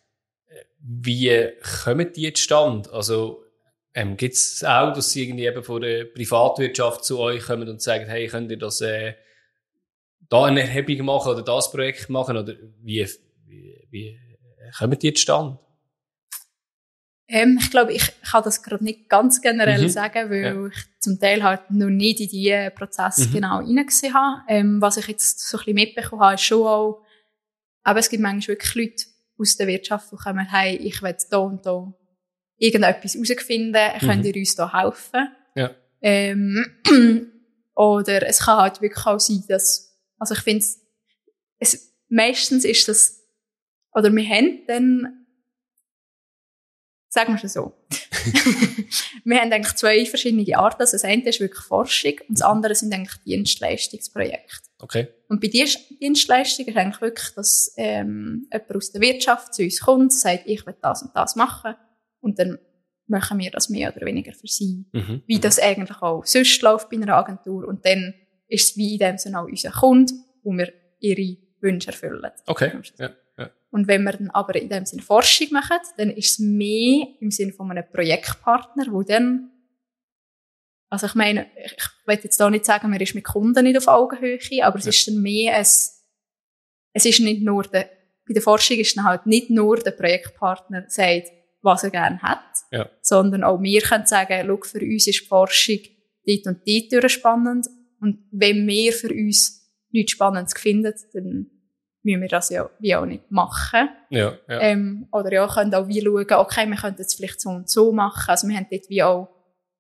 wie kommen die zustande? Also, ähm, gibt es auch, dass sie irgendwie eben von der Privatwirtschaft zu euch kommen und sagen, hey, könnt ihr das, äh, da eine Erhebung machen oder das Projekt machen? Oder wie, wie, wie kommen die zustande? Ähm, ich glaube, ich kann das gerade nicht ganz generell mhm. sagen, weil ja. ich zum Teil halt noch nicht in diese Prozesse mhm. genau reingesehen habe. Ähm, was ich jetzt so ein bisschen mitbekommen habe, ist schon auch, aber es gibt manchmal wirklich Leute aus der Wirtschaft, die kommen, hey, ich will da und da irgendetwas herausfinden, mhm. könnt ihr uns da helfen? Ja. Ähm, oder es kann halt wirklich auch sein, dass, also ich finde, es, meistens ist das, oder wir haben dann, sagen wir es so, wir haben eigentlich zwei verschiedene Arten. Also das eine ist wirklich Forschung und das andere sind eigentlich Dienstleistungsprojekte. Okay. Und bei Dienstleistung ist eigentlich wirklich, dass ähm, jemand aus der Wirtschaft zu uns kommt, sagt, ich will das und das machen und dann machen wir das mehr oder weniger für sie. Mhm. Wie das eigentlich auch sonst läuft bei einer Agentur. Und dann ist es wie in dem Sinne auch unser Kunde, wo wir ihre Wünsche erfüllen. Okay, ja, ja. Und wenn wir dann aber in dem Sinne Forschung machen, dann ist es mehr im Sinne von einem Projektpartner, wo dann, also ich meine, ich will jetzt da nicht sagen, man ist mit Kunden nicht auf Augenhöhe, aber es ja. ist dann mehr ein, es ist nicht nur der, bei der Forschung ist dann halt nicht nur der Projektpartner sagt, was er gerne hat, ja. sondern auch wir können sagen, schau, für uns ist die Forschung dort und dort spannend und wenn wir für uns nichts Spannendes finden, dann müssen wir das ja wie auch nicht machen. Ja, ja. Ähm, oder ja, können auch wie schauen, okay, wir könnten es vielleicht so und so machen. Also wir haben dort wie auch,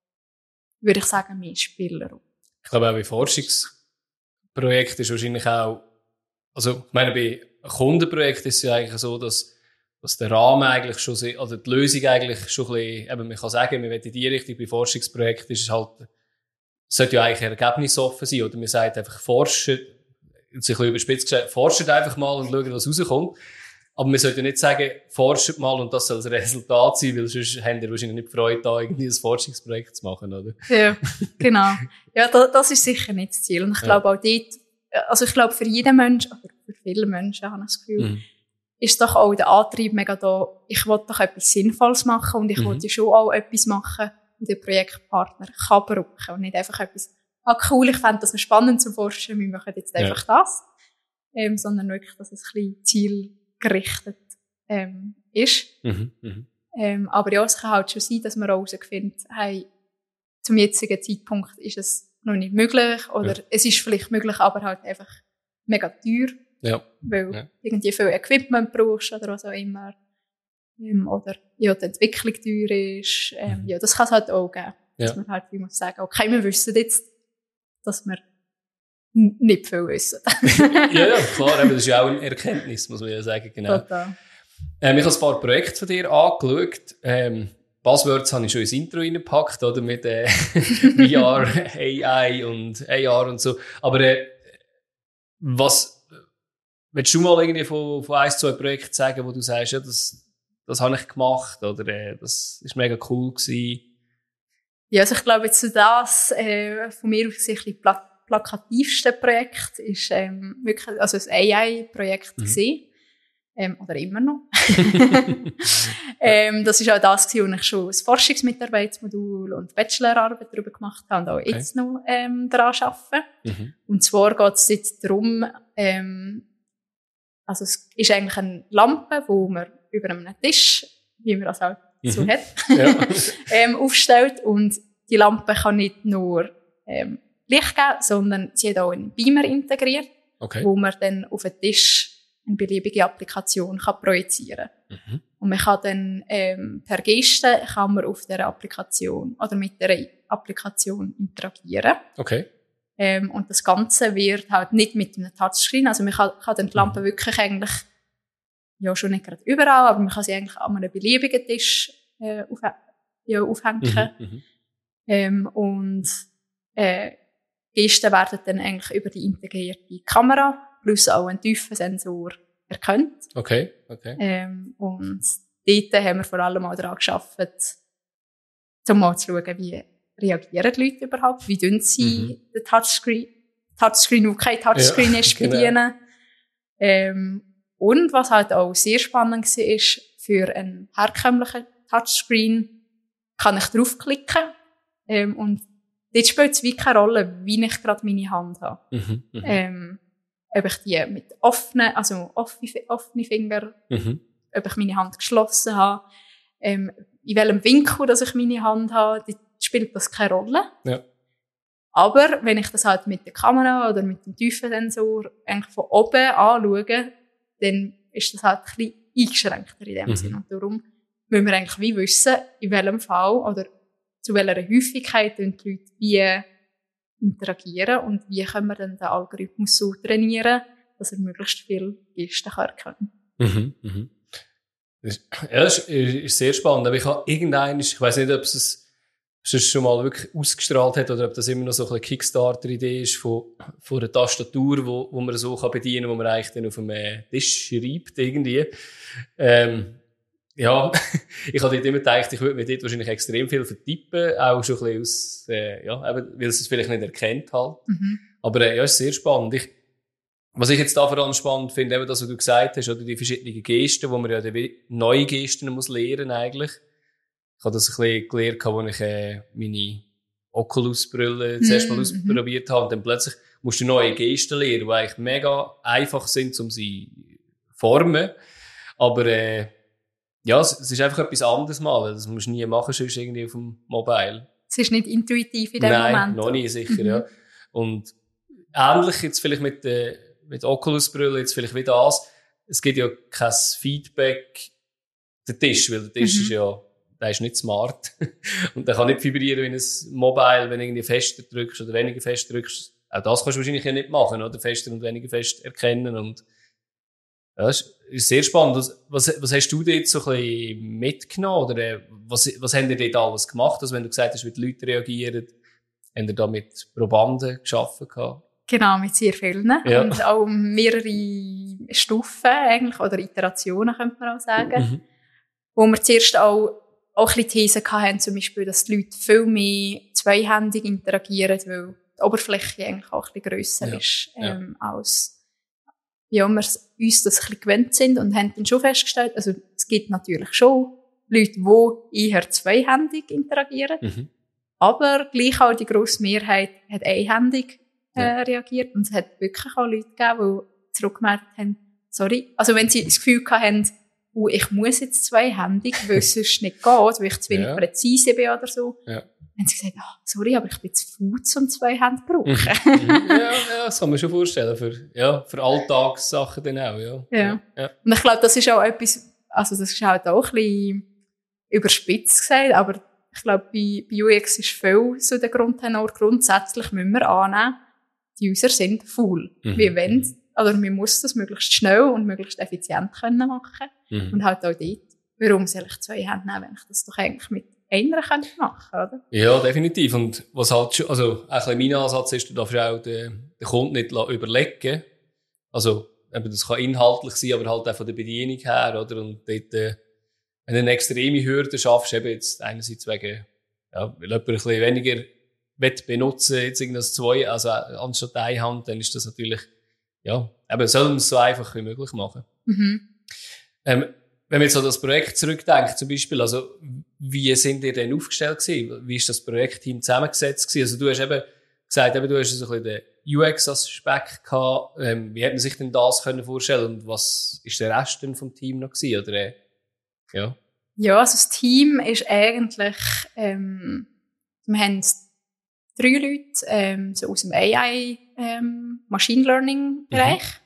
würde ich sagen, mehr Spielraum. Ich glaube auch bei Forschungsprojekten ist wahrscheinlich auch, also ich meine, bei Kundenprojekten ist es ja eigentlich so, dass, dass der Rahmen eigentlich schon, also die Lösung eigentlich schon ein bisschen, eben man kann sagen, wir wollen in die Richtung, bei Forschungsprojekten ist es halt, es sollte ja eigentlich ergebnisoffen sein, oder man sagt einfach, forschen, jetzt ein bisschen überspitzt gesagt, forscht einfach mal und schaut, was rauskommt. Aber man sollte nicht sagen, forscht mal und das soll das Resultat sein, weil sonst haben wir wahrscheinlich nicht Freude, da irgendwie ein Forschungsprojekt zu machen, oder? Ja, genau. Ja, das, das ist sicher nicht das Ziel. Und ich glaube ja. auch dort, also ich glaube für jeden Menschen, oder für viele Menschen, habe ich das Gefühl, mhm. ist doch auch der Antrieb mega da, ich will doch etwas Sinnvolles machen und ich mhm. will ja schon auch etwas machen, wo der Projektpartner kann brauchen und nicht einfach etwas, ah cool, ich fände das spannend zu forschen, wir machen jetzt einfach ja. das, ähm, sondern wirklich, dass es ein bisschen zielgerichtet ähm, ist. Mhm, mh. ähm, aber ja, es kann halt schon sein, dass man auch herausfindet, hey, zum jetzigen Zeitpunkt ist es noch nicht möglich oder ja. es ist vielleicht möglich, aber halt einfach mega teuer, ja. weil ja. irgendwie viel Equipment brauchst oder was auch immer. Ähm, oder ja, die Entwicklung teuer ist. Ähm, mhm. Ja, das kann es halt auch geben. Ja. Dass man halt wie muss sagen, okay, wir wissen jetzt, dass wir n- nicht viel wissen. ja, ja, klar, aber das ist ja auch eine Erkenntnis, muss man ja sagen, genau. Total. Ähm, ich habe ein paar Projekte von dir angeschaut. Ähm, Buzzwords habe ich schon ins Intro reingepackt, oder, mit äh, V R, A I und A R und so. Aber äh, was, willst du mal irgendwie von, von ein, zwei Projekten sagen, wo du sagst, ja, das, das habe ich gemacht, oder äh, das ist mega cool gewesen? Ja, also ich glaube, jetzt so das äh, von mir aus gesehen ein bisschen pla- plakativste Projekt ist ähm, wirklich also ein A I-Projekt mhm. gewesen. Ähm, oder immer noch. ähm, das ist auch das gewesen, wo ich schon das Forschungsmitarbeitsmodul und Bachelorarbeit darüber gemacht habe und auch okay. jetzt noch ähm, daran arbeite. Mhm. Und zwar geht es jetzt darum, ähm, also es ist eigentlich eine Lampe, wo man über einem Tisch, wie man das auch mhm. so hat, ja. ähm, aufstellt. Und die Lampe kann nicht nur ähm, Licht geben, sondern sie hat auch einen Beamer integriert, okay. wo man dann auf den Tisch eine beliebige Applikation kann projizieren kann. Mhm. Und man kann dann ähm, per Geste kann man auf dieser Applikation oder mit der Applikation interagieren. Okay. Ähm, und das Ganze wird halt nicht mit einem Touchscreen, also man kann, kann dann die Lampe mhm. wirklich eigentlich, ja schon nicht gerade überall, aber man kann sie eigentlich an einem beliebigen Tisch äh, auf, ja, aufhängen. Mhm. Ähm, und äh, Gesten werden dann eigentlich über die integrierte Kamera plus auch ein Tiefensensor erkannt. Okay, okay. Ähm, und dort haben wir vor allem auch daran gearbeitet, um mal zu schauen, wie reagieren die Leute überhaupt, wie tun sie mhm. den Touchscreen, Touchscreen, wo kein Touchscreen ja, ist, bedienen. Genau. Ähm, und was halt auch sehr spannend war, ist, für einen herkömmlichen Touchscreen kann ich draufklicken ähm, und dort spielt es wie keine Rolle, wie ich gerade meine Hand habe. Mhm, mh. ähm, ob ich die mit offenen, also offene, offene Finger, mhm. ob ich meine Hand geschlossen habe, ähm, in welchem Winkel, dass ich meine Hand habe, dort spielt das keine Rolle. Ja. Aber wenn ich das halt mit der Kamera oder mit dem Tiefensensor eigentlich von oben anschaue, dann ist das halt ein bisschen eingeschränkter in dem mhm. Sinne. Und darum müssen wir eigentlich wie wissen, in welchem Fall oder zu welcher Häufigkeit die Leute wie interagieren und wie können wir dann den Algorithmus so trainieren, dass er möglichst viele Gesten erkennen kann. Mhm, mhm. Ja, das ist, ist sehr spannend. Aber ich habe irgendeinen, ich weiss nicht, ob es es schon mal wirklich ausgestrahlt hat oder ob das immer noch so eine Kickstarter-Idee ist von, von einer Tastatur, wo, wo man so kann bedienen kann, wo man eigentlich dann auf dem Tisch schreibt irgendwie. Ähm, ja, ich habe dort immer gedacht, ich würde mir dort wahrscheinlich extrem viel vertippen, auch schon ein bisschen aus, äh, ja, eben, weil es es vielleicht nicht erkennt halt. Mhm. Aber äh, ja, ist sehr spannend. Ich, was ich jetzt da vor allem spannend finde, eben das, was du gesagt hast, oder die verschiedenen Gesten, wo man ja die neue Gesten muss lernen eigentlich. Ich habe das ein bisschen gelernt, als ich äh, meine Oculus-Brille zuerst mal mm-hmm. ausprobiert habe. Und dann plötzlich musst du neue Gesten lernen, die eigentlich mega einfach sind, um sie zu formen. Aber äh, ja, es, es ist einfach etwas anderes mal. Das musst du nie machen, sonst irgendwie auf dem Mobile. Es ist nicht intuitiv in dem Nein, Moment. Nein, noch nie sicher, mhm. ja. Und ähnlich jetzt vielleicht mit der mit Oculus-Brille jetzt vielleicht wie das. Es gibt ja kein Feedback der Tisch, weil der Tisch mhm. ist ja, der ist nicht smart. Und der kann nicht vibrieren wie ein Mobile, wenn du irgendwie fester drückst oder weniger fest drückst. Auch das kannst du wahrscheinlich ja nicht machen, oder? Fester und weniger fest erkennen. Und ja, das ist sehr spannend. Was, was hast du dort so ein bisschen mitgenommen? Oder was, was haben ihr dort alles gemacht? Also wenn du gesagt hast, wie die Leute reagieren, haben ihr da mit Probanden gearbeitet gehabt? Genau, mit sehr vielen. Ja. Und auch mehrere Stufen eigentlich, oder Iterationen, könnte man auch sagen. Mhm. Wo wir zuerst auch, auch ein bisschen Thesen hatten, zum Beispiel, dass die Leute viel mehr zweihändig interagieren, weil die Oberfläche eigentlich auch ein bisschen grösser ja. ist, ähm, ja. als, ja, wir uns das ein bisschen gewöhnt sind und haben dann schon festgestellt, also, es gibt natürlich schon Leute, die eher zweihändig interagieren, mhm. aber gleich auch die grosse Mehrheit hat einhändig Äh, ja. reagiert. Und es hat wirklich auch Leute gegeben, die zurückgemeldet haben, sorry, also wenn sie das Gefühl hatten, oh, ich muss jetzt zweihändig, weil es sonst nicht geht, weil ich zu wenig ja. präzise bin oder so, ja. haben sie gesagt, ah, sorry, aber ich bin zu faul, um zwei Hände zu brauchen. ja, ja, das kann man schon vorstellen, für, ja, für Alltagssachen dann auch, ja. Ja. ja. Und ich glaube, das ist auch etwas, also das ist halt auch ein bisschen überspitzt gesagt, aber ich glaube, bei, bei U X ist viel so der Grundtenor, grundsätzlich müssen wir annehmen, die User sind faul. Mhm. Wir wollen, oder man muss das möglichst schnell und möglichst effizient können machen. Mhm. Und halt auch dort, warum soll ich zwei Hände nehmen, wenn ich das doch eigentlich mit einer machen könnte, oder? Ja, definitiv. Und was halt schon, also, ein bisschen mein Ansatz ist, du darfst auch den, den Kunden nicht überlegen. Also, eben, das kann inhaltlich sein, aber halt auch von der Bedienung her, oder? Und dort, äh, wenn du eine extreme Hürde schaffst, eben jetzt einerseits wegen, ja, weil jemand ein bisschen weniger benutzen, jetzt irgendwas zwei, also anstatt eine Hand, dann ist das natürlich, ja, eben, soll man es so einfach wie möglich machen. Mhm. Ähm, wenn man jetzt an das Projekt zurückdenkt, zum Beispiel, also, wie sind ihr denn aufgestellt gewesen? Wie ist das Projektteam zusammengesetzt gewesen? Also, du hast eben gesagt, eben, du hast so ein bisschen den U X-Aspekt gehabt. Ähm, wie hat man sich denn das können vorstellen? Und was ist der Rest denn vom Team noch gewesen? Oder, äh, ja? Ja, also, das Team ist eigentlich, ähm, wir haben drei Leute, ähm, so aus dem A I, ähm, Machine Learning Bereich. Mhm.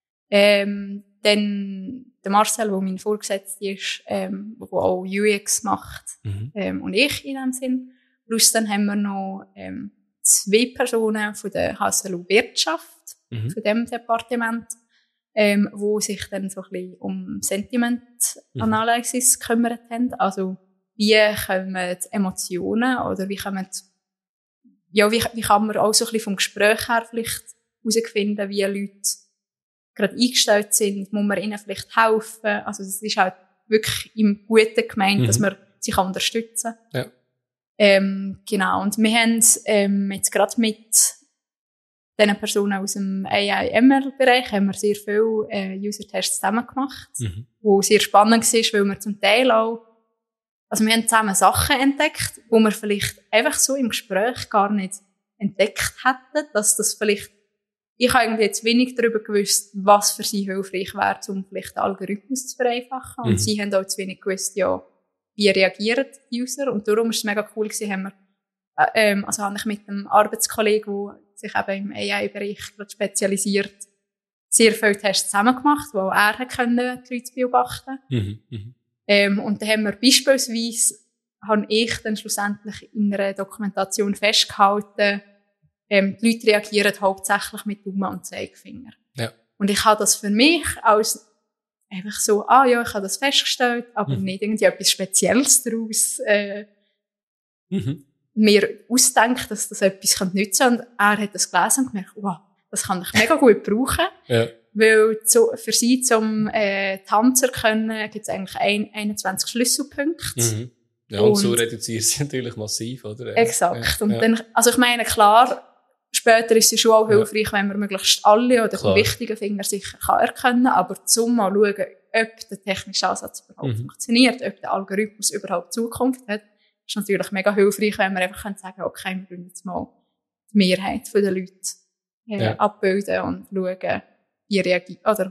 Ähm, dann der Marcel, der mein Vorgesetzter ist, ähm, der auch U X macht, mhm. ähm, und ich in dem Sinn. Plus dann haben wir noch, ähm, zwei Personen von der H S L U Wirtschaft, mhm. von dem Departement, ähm, wo sich dann so ein bisschen um Sentiment Analysis mhm. gekümmert haben. Also, wie kommen die Emotionen oder wie kommen ja, wie, wie kann man auch so ein bisschen vom Gespräch her vielleicht herausfinden, wie Leute gerade eingestellt sind, muss man ihnen vielleicht helfen. Also es ist halt wirklich im Guten gemeint, mhm. dass man sie kann unterstützen kann. Ja. Ähm, genau, und wir haben ähm, jetzt gerade mit diesen Personen aus dem A I M L-Bereich haben wir sehr viele äh, User-Tests zusammen gemacht, mhm. wo sehr spannend war, weil wir zum Teil auch Also wir haben zusammen Sachen entdeckt, wo wir vielleicht einfach so im Gespräch gar nicht entdeckt hätten, dass das vielleicht, ich habe irgendwie jetzt wenig darüber gewusst, was für sie hilfreich wäre, um vielleicht den Algorithmus zu vereinfachen. Und mhm. sie haben auch zu wenig gewusst, ja, wie reagieren die User. Und darum ist es mega cool gewesen, haben wir, äh, ähm, also habe ich mit einem Arbeitskollegen, der sich eben im A I-Bereich spezialisiert, sehr viele Tests zusammen gemacht, wo auch er hat können, die Leute beobachten. Mhm. Mhm. Ähm, und dann haben wir beispielsweise, habe ich dann schlussendlich in einer Dokumentation festgehalten, ähm, die Leute reagieren hauptsächlich mit Daumen und Zeigefinger. Ja. Und ich habe das für mich als einfach so, ah ja, ich habe das festgestellt, aber mhm. nicht irgendwie etwas Spezielles daraus äh, mhm. mir ausdenkt, dass das etwas nützen kann. Und er hat das gelesen und gemerkt, wow, das kann ich mega gut brauchen. Ja. Weil zu, für sie zum äh, Tanzer können gibt es eigentlich ein, einundzwanzig Schlüsselpunkte. Mhm. Ja, und, und so reduziert sie natürlich massiv, oder? Exakt. Ja. Und ja. dann, also ich meine, klar, später ist es schon auch hilfreich, ja. wenn man möglichst alle oder klar. die wichtigen Finger sicher kann erkennen, aber zum mal schauen, ob der technische Ansatz überhaupt mhm. funktioniert, ob der Algorithmus überhaupt Zukunft hat, ist natürlich mega hilfreich, wenn man einfach sagen kann, okay, wir wollen jetzt mal die Mehrheit der Leute äh, ja. abbilden und schauen, wie reagieren, oder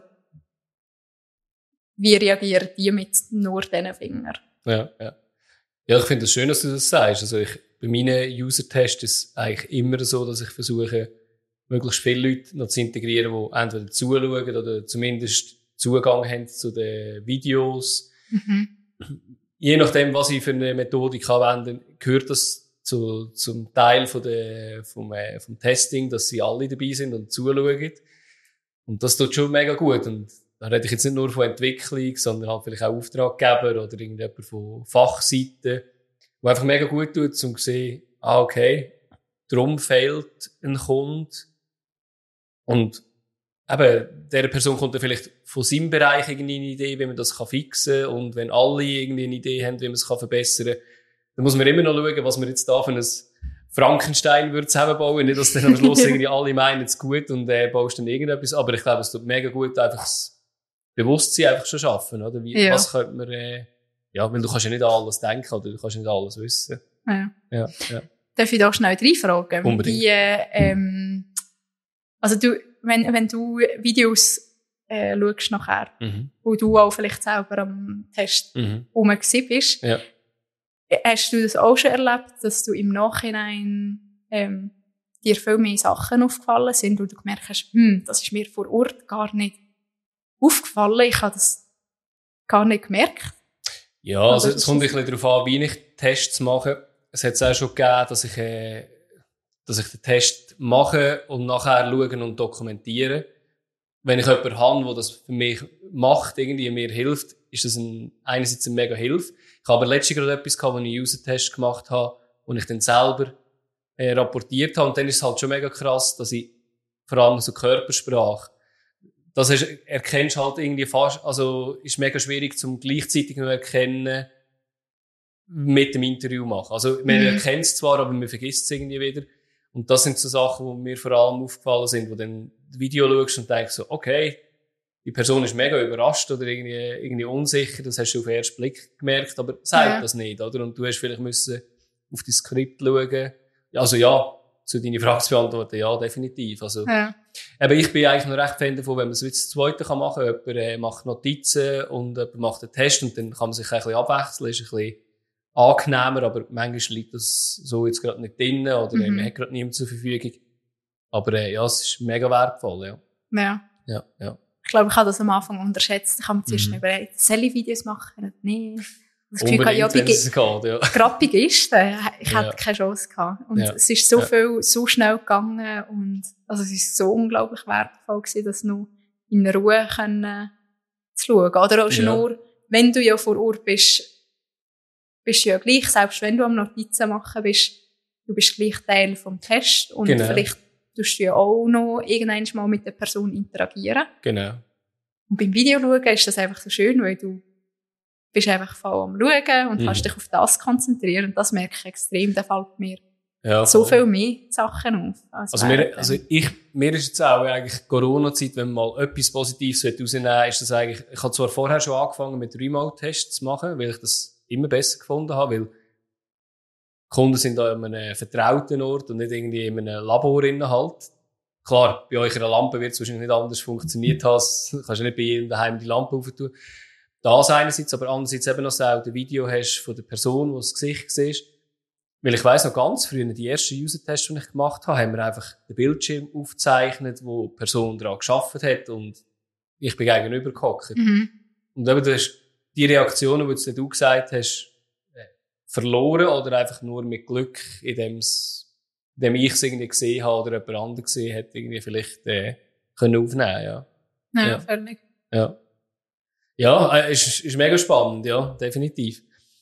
wie reagieren die mit nur diesen Fingern. Ja, ja. Ja, ich finde es schön, dass du das sagst. Also ich, bei meinen User-Tests ist es eigentlich immer so, dass ich versuche, möglichst viele Leute noch zu integrieren, die entweder zuschauen oder zumindest Zugang haben zu den Videos. Mhm. Je nachdem, was ich für eine Methodik anwende, gehört das zu, zum Teil von der, vom, äh, vom Testing, dass sie alle dabei sind und zuschauen. Und das tut schon mega gut. Und da rede ich jetzt nicht nur von Entwicklung, sondern halt vielleicht auch Auftraggeber oder irgendjemand von Fachseiten, wo einfach mega gut tut, um zu sehen, ah, okay, darum fehlt ein Kunde. Und eben, dieser Person kommt dann vielleicht von seinem Bereich irgendwie eine Idee, wie man das fixen kann. Und wenn alle irgendwie eine Idee haben, wie man es verbessern kann, dann muss man immer noch schauen, was man jetzt da für ein Frankenstein würde zusammenbauen. Nicht, dass dann am Schluss irgendwie alle meinen, es ist gut und äh, baust dann irgendetwas. Aber ich glaube, es tut mega gut, einfach das Bewusstsein einfach schon schaffen, oder? Wie, ja. Was könnte man, äh, ja, weil du kannst ja nicht an alles denken, oder du kannst nicht alles wissen. Ja. Ja, ja. Darf ich da schnell reinfragen? Unbedingt. Wie, ähm, also du, wenn, wenn du Videos, äh, schaust nachher, mhm. wo du auch vielleicht selber am Test mhm. rum bist, ja. hast du das auch schon erlebt, dass du im Nachhinein, ähm, dir viel mehr Sachen aufgefallen sind, wo du gemerkt hast, hm, das ist mir vor Ort gar nicht aufgefallen, ich habe das gar nicht gemerkt. Ja, also es kommt ein bisschen darauf an, wie ich Tests mache. Es hat es auch schon gegeben, dass ich, äh, dass ich den Test mache und nachher schauen und dokumentieren. Wenn ich jemanden habe, der das für mich macht, irgendwie mir hilft, ist das ein, einerseits eine mega Hilfe. Ich habe aber letztens gerade etwas gehabt, wo ich einen User-Test gemacht habe und ich dann selber äh, rapportiert habe. Und dann ist es halt schon mega krass, dass ich vor allem so Körpersprache, das ist, erkennst halt irgendwie fast, also, ist mega schwierig zum gleichzeitig noch erkennen, mit dem Interview machen. Also, man mhm. erkennt es zwar, aber man vergisst es irgendwie wieder. Und das sind so Sachen, die mir vor allem aufgefallen sind, wo du dann das Video schaust und denkst so, okay, die Person ist mega überrascht oder irgendwie, irgendwie unsicher, das hast du auf den ersten Blick gemerkt, aber sagt ja. das nicht, oder? Und du hast vielleicht müssen auf dein Skript schauen. Also, ja, zu deiner Frage zu beantworten, ja, definitiv. Also, ja. Aber ich bin eigentlich noch recht Fan davon, wenn man es wie das Zweite kann machen kann. Jemand äh, macht Notizen und jemand macht einen Test und dann kann man sich ein bisschen abwechseln, ist ein bisschen angenehmer, aber manchmal liegt das so jetzt gerade nicht drin oder mhm. man hat gerade niemand zur Verfügung. Aber äh, ja, es ist mega wertvoll, ja. Ja. Ja, ja. Ich glaube, ich habe das am Anfang unterschätzt. Ich habe mir zuerst mhm. überlegt, soll ich Videos machen oder nicht? Das Gefühl, Unbedingt, ja, wenn es geht, ja. Gerade bei Gästen, ich ja. hatte keine Chance gehabt. Und ja. es ist so ja. viel, so schnell gegangen und, also es ist so unglaublich wertvoll gewesen, das nur in Ruhe können, zu schauen. Oder auch schon ja. nur, wenn du ja vor Ort bist, bist du ja gleich, selbst wenn du am Notizen machen bist, du bist gleich Teil vom Test und genau. vielleicht tust du ja auch noch irgendwann mal mit der Person interagieren. Genau. Und beim Video schauen ist das einfach so schön, weil du bist einfach voll am Schauen und mhm. kannst dich auf das konzentrieren. Und das merke ich extrem, da fällt mir ja, so viel mehr Sachen auf. Als also, mir, also ich, mir ist jetzt auch eigentlich Corona-Zeit, wenn man mal etwas Positives rausnehmen will, ist das eigentlich, ich habe zwar vorher schon angefangen mit Remote-Tests zu machen, weil ich das immer besser gefunden habe, weil Kunden sind da an einem vertrauten Ort und nicht irgendwie in einem Labor innen halt. Klar, bei eurer Lampe wird es wahrscheinlich nicht anders funktioniert haben, du kannst ja nicht bei jedem daheim die Lampe aufentun. Das einerseits, aber andererseits eben noch so auch ein Video hast von der Person, die das Gesicht siehst. Weil ich weiss noch ganz früh, die ersten User-Tests, die ich gemacht habe, haben wir einfach den Bildschirm aufgezeichnet, wo die Person daran gearbeitet hat und ich bin gegenüber gehockt. Mhm. Und eben, du hast die Reaktionen, die du gesagt hast, verloren oder einfach nur mit Glück, in dem ich es irgendwie gesehen habe oder jemand anderes gesehen hat, irgendwie vielleicht äh, können aufnehmen, ja. Ja, ja. völlig. Ja, ja äh, ist, ist mega spannend, ja, definitiv.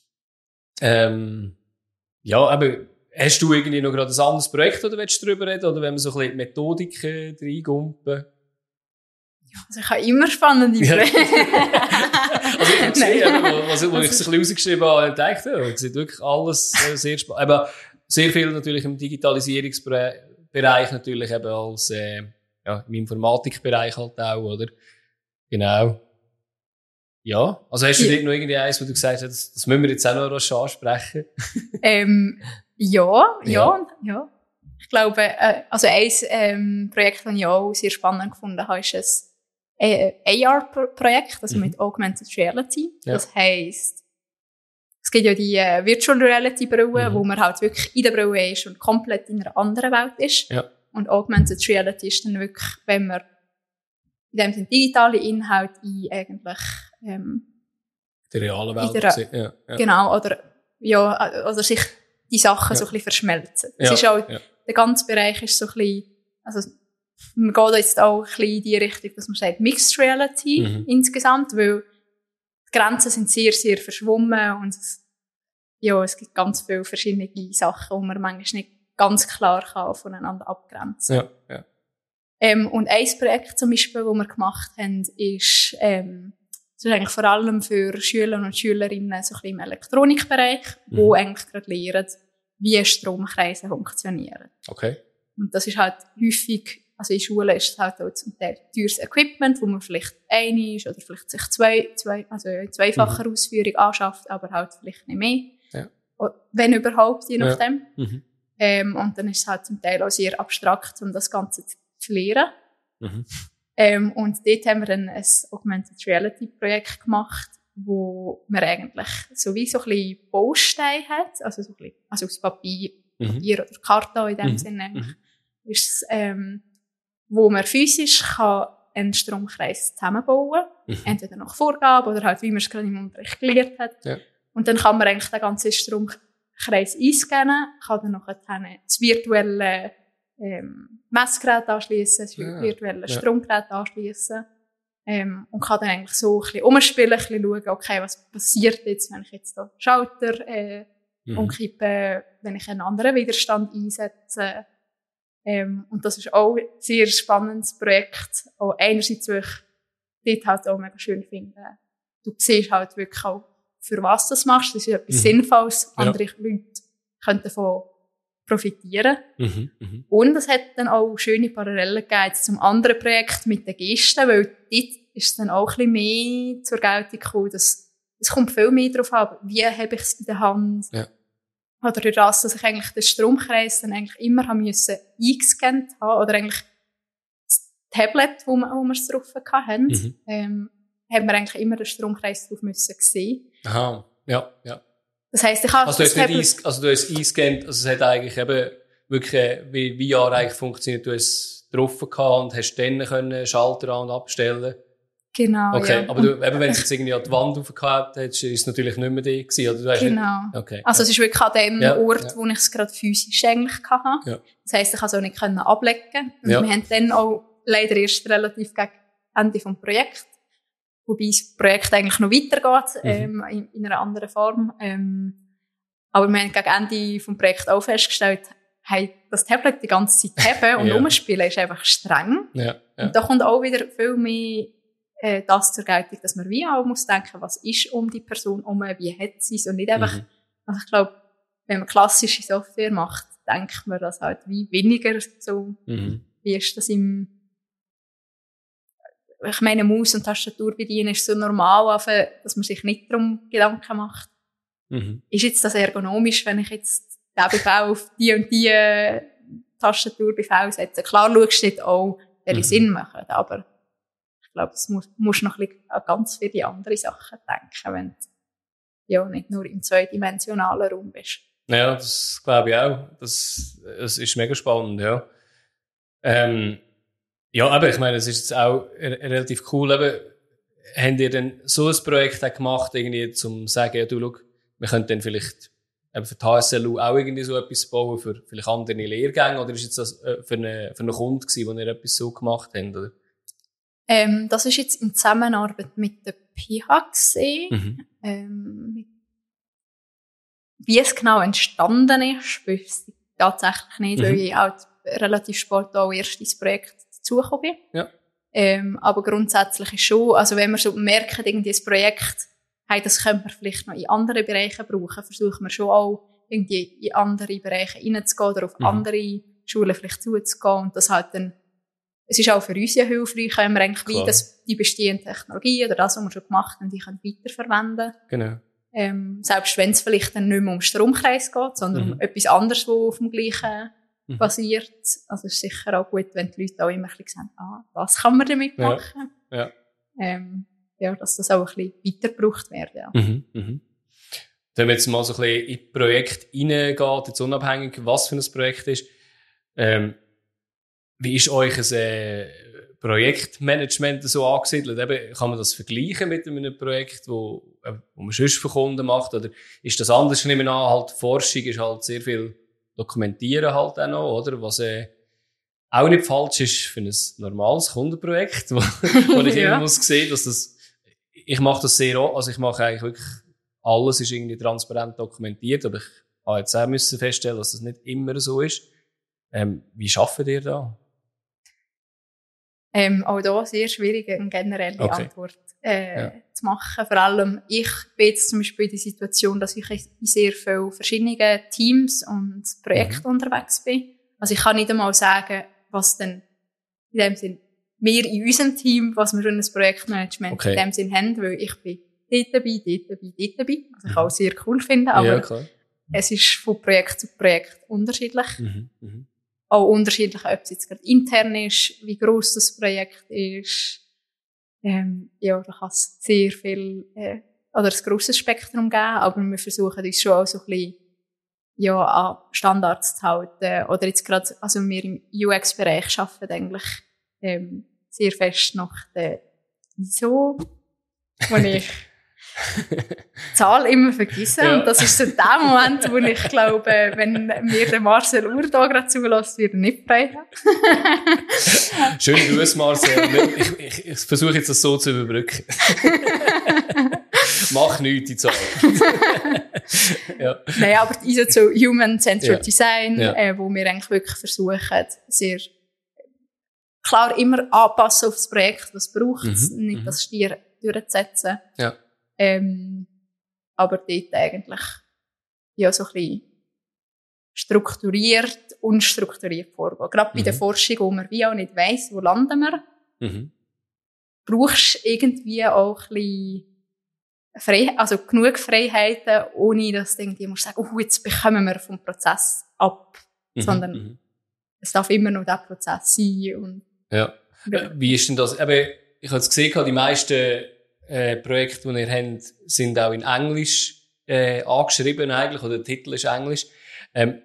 Ähm, ja, aber hast du irgendwie noch gerade ein anderes Projekt, oder willst du darüber reden? Oder wenn wir so ein bisschen Methodiken reingumpen? Ja, also ich habe immer spannende Projekte. Also ich habe gesehen, was, was, was ich so ein bisschen rausgeschrieben habe, und gedacht, ja, es sieht wirklich alles äh, sehr spannend. Aber sehr viel natürlich im Digitalisierungsbereich, natürlich eben als äh, ja, im Informatikbereich halt auch, oder? Genau. Ja, also hast du ja. dort noch irgendwie eins, wo du gesagt hast, das, das müssen wir jetzt auch noch rasch ansprechen? ähm, ja, ja, ja, ja. Ich glaube, äh, also ein ähm, Projekt, das ich auch sehr spannend gefunden habe, ist ein A R-Projekt, also mhm. mit Augmented Reality. Ja. Das heisst, es gibt ja die äh, Virtual Reality Brille, mhm. wo man halt wirklich in der Brille ist und komplett in einer anderen Welt ist. Ja. Und Augmented Reality ist dann wirklich, wenn man in dem Sinne digitale Inhalte in eigentlich ähm, die reale Welt der, ja, ja. Genau, oder ja, oder sich die Sachen ja. so ein bisschen verschmelzen. Es ja, ist auch, ja. der ganze Bereich ist so ein bisschen, also man geht jetzt auch ein bisschen in die Richtung, dass man sagt Mixed Reality mhm. insgesamt, weil die Grenzen sind sehr, sehr verschwommen und es, ja, es gibt ganz viele verschiedene Sachen, die man manchmal nicht ganz klar kann voneinander abgrenzen. Ja, ja. Ähm, und ein Projekt zum Beispiel, das wir gemacht haben, ist, ähm, das ist eigentlich vor allem für Schüler und Schülerinnen so ein bisschen im Elektronikbereich, mhm. wo eigentlich gerade lernen, wie Stromkreise funktionieren. Okay. Und das ist halt häufig, also in Schulen ist es halt auch zum Teil teures Equipment, wo man vielleicht eine ist oder vielleicht sich zwei, zwei also in zweifacher mhm. Ausführung anschafft, aber halt vielleicht nicht mehr. Ja. Wenn überhaupt, je nachdem. Ja. Mhm. Ähm, und dann ist es halt zum Teil auch sehr abstrakt, um das Ganze zu zu lernen. Mhm. Ähm, und dort haben wir dann ein Augmented Reality Projekt gemacht, wo man eigentlich sowieso ein bisschen Bausteine hat, also so ein bisschen, also aus Papier, mhm. Papier oder Karton in dem mhm. Sinne, mhm. ist es, ähm, wo man physisch kann einen Stromkreis zusammenbauen, mhm. entweder nach Vorgabe oder halt, wie man es gerade im Unterricht gelernt hat. Ja. Und dann kann man eigentlich den ganzen Stromkreis einscannen, kann dann noch das virtuelle ähm, Messgerät anschliessen, das ja, virtuelle ja. Stromgerät anschliessen ähm, und kann dann eigentlich so ein bisschen umspielen, ein bisschen schauen, okay, was passiert jetzt, wenn ich jetzt da Schalter äh, mhm. umkippe, wenn ich einen anderen Widerstand einsetze. Ähm, und das ist auch ein sehr spannendes Projekt. Auch einerseits, weil ich dort halt auch mega schön finde, du siehst halt wirklich auch, für was du das machst. Das ist etwas mhm. Sinnvolles. Andere ja. Leute können davon profitieren. Mhm, mh. Und es hat dann auch schöne Parallelen gegeben zum anderen Projekt mit den Gesten, weil dort ist es dann auch ein bisschen mehr zur Geltung gekommen, dass es kommt viel mehr darauf an, wie habe ich es in der Hand. Ja. Oder durch das, dass ich eigentlich den Stromkreis dann eigentlich immer haben müssen eingescannt haben, oder eigentlich das Tablet, wo wir, wo wir es drauf hatten, mhm. ähm, haben wir eigentlich immer den Stromkreis drauf müssen sehen. Aha, ja, ja. Das heisst, ich habe also, du hast nicht also du hast eingescannt, also es hat eigentlich eben wirklich, wie V R eigentlich funktioniert, du hast es drauf gehabt und hast dann können Schalter an- und abstellen. Genau, okay, ja. aber du, eben, wenn du es jetzt irgendwie an die Wand aufgehabt hättest, ist es natürlich nicht mehr da gewesen, oder? Du hast genau. Nicht, okay. Also es ist wirklich an dem ja, Ort, ja. wo ich es gerade physisch eigentlich hatte. Ja. Das heisst, ich konnte es auch nicht ablecken. Und ja. wir haben dann auch leider erst relativ gegen Ende des Projekts, wobei das Projekt eigentlich noch weitergeht, mhm. ähm, in, in einer anderen Form. Ähm, aber wir haben gegen Ende des Projekts auch festgestellt, hey, das Tablet die ganze Zeit haben und ja. rumspielen ist einfach streng. Ja. Ja. Und da kommt auch wieder viel mehr äh, das zur Geltung, dass man wie auch muss denken, was ist um die Person herum, wie hat sie es und nicht einfach, mhm. also ich glaube, wenn man klassische Software macht, denkt man das halt wie weniger so, mhm. wie ist das im ich meine, Maus- und Tastatur bedienen ist so normal, dass man sich nicht darum Gedanken macht. Mhm. Ist jetzt das ergonomisch, wenn ich jetzt den Befehl auf die und die Tastaturbefehl setze? Klar schaust du nicht auch, welche mhm. Sinn machen, aber ich glaube, es muss, musst noch ein bisschen an ganz viele andere Sachen denken, wenn du ja nicht nur im zweidimensionalen Raum bist. Ja, das glaube ich auch. Das, das ist mega spannend, ja. Ähm, Ja, aber ich meine, es ist jetzt auch relativ cool. Eben, habt ihr denn so ein Projekt auch gemacht, irgendwie, zum sagen, ja, du, schau, wir könnten dann vielleicht eben für die H S L U auch irgendwie so etwas bauen, für vielleicht andere Lehrgänge, oder ist jetzt das für eine, für einen Kunden gewesen, wo ihr etwas so gemacht habt, oder? Ähm, das ist jetzt in Zusammenarbeit mit der P H gesehen. Mhm. Ähm, wie es genau entstanden ist, wüsste ich tatsächlich nicht, mhm. weil ich auch relativ spät auch erst ins Projekt dazugekommen bin. Ja. Ähm, aber grundsätzlich ist schon, also wenn wir so merken, irgendwie das Projekt, hey, das könnte man vielleicht noch in anderen Bereichen brauchen, versuchen wir schon auch irgendwie in andere Bereiche reinzugehen oder auf mhm. andere Schulen vielleicht zuzugehen und das halt dann, es ist auch für uns ja hilfreich, wenn wir eigentlich wie das, die bestehende Technologie oder das, was wir schon gemacht haben, die können weiterverwenden. Genau. Ähm, selbst wenn es vielleicht dann nicht mehr um Stromkreis geht, sondern mhm. um etwas anderes, was auf dem Gleichen mhm. basiert. Also es ist sicher auch gut, wenn die Leute auch immer ein bisschen sagen, ah, das kann man damit machen. Ja, ja. Ähm, ja, dass das auch ein bisschen weitergebraucht wird. Ja. Mhm. Mhm. Wenn man jetzt mal so ein bisschen in das Projekt reingeht, jetzt unabhängig, was für ein Projekt ist, ähm, wie ist euch ein äh, Projektmanagement so angesiedelt? Eben, kann man das vergleichen mit einem Projekt, wo, äh, wo man sonst für Kunden macht? Oder ist das anders? Ich nehme an, halt, Forschung ist halt sehr viel Dokumentieren halt auch noch, oder? Was äh, auch nicht falsch ist für ein normales Kundenprojekt, wo, wo ich ja. immer muss sehen, dass das, ich mache das sehr, also ich mache eigentlich wirklich, alles ist irgendwie transparent dokumentiert, aber ich habe jetzt auch müssen feststellen, dass das nicht immer so ist. Ähm, wie arbeitet ihr da? Ähm, auch da sehr schwierig, eine generelle okay. Antwort äh, ja. zu machen. Vor allem, ich bin jetzt zum Beispiel in der Situation, dass ich in sehr vielen verschiedenen Teams und Projekten mhm. unterwegs bin. Also ich kann nicht einmal sagen, was denn in dem Sinn wir in unserem Team, was wir für ein Projektmanagement okay. in dem Sinn haben, weil ich bin dort dabei, dort dabei, dort dabei, was ich mhm. auch sehr cool finde, aber ja, klar. es ist von Projekt zu Projekt unterschiedlich. Mhm. Mhm. Auch unterschiedlich, ob es jetzt gerade intern ist, wie gross das Projekt ist. Ähm, ja, da kann es sehr viel, äh, oder ein grosses Spektrum geben, aber wir versuchen uns schon auch so ein bisschen, ja, an Standards zu halten. Oder jetzt gerade, also wir im U X-Bereich arbeiten eigentlich, ähm, sehr fest nach der I S O, wo ich die Zahl immer vergessen. Ja. Und das ist so der Moment, wo ich glaube, wenn mir der Marcel Uhr da gerade zulässt, wird er nicht frei haben. Schöne Grüße, Marcel. Ich, ich, ich versuche jetzt das so zu überbrücken. Mach nichts, die Zahl. Ja. Naja, aber die I S O zu Human-Centered ja. Design, ja. Äh, wo wir eigentlich wirklich versuchen, sehr klar immer anpassen auf das Projekt, was braucht es, mhm. nicht das Stier durchzusetzen. Ja. Ähm, aber dort eigentlich, ja, so ein bisschen strukturiert, unstrukturiert vorgehen. Gerade bei mhm. der Forschung, wo man wie auch nicht weiss, wo landen wir, mhm. brauchst du irgendwie auch ein bisschen Frei, also genug Freiheiten, ohne dass du irgendwie musst sagen, oh, jetzt bekommen wir vom Prozess ab. Mhm. Sondern mhm. es darf immer noch der Prozess sein. Und ja. ja. Wie ist denn das? Eben, ich habe es gesehen, die meisten äh, Projekte, die ihr habt, sind auch in Englisch äh, angeschrieben eigentlich, oder der Titel ist Englisch. Ähm,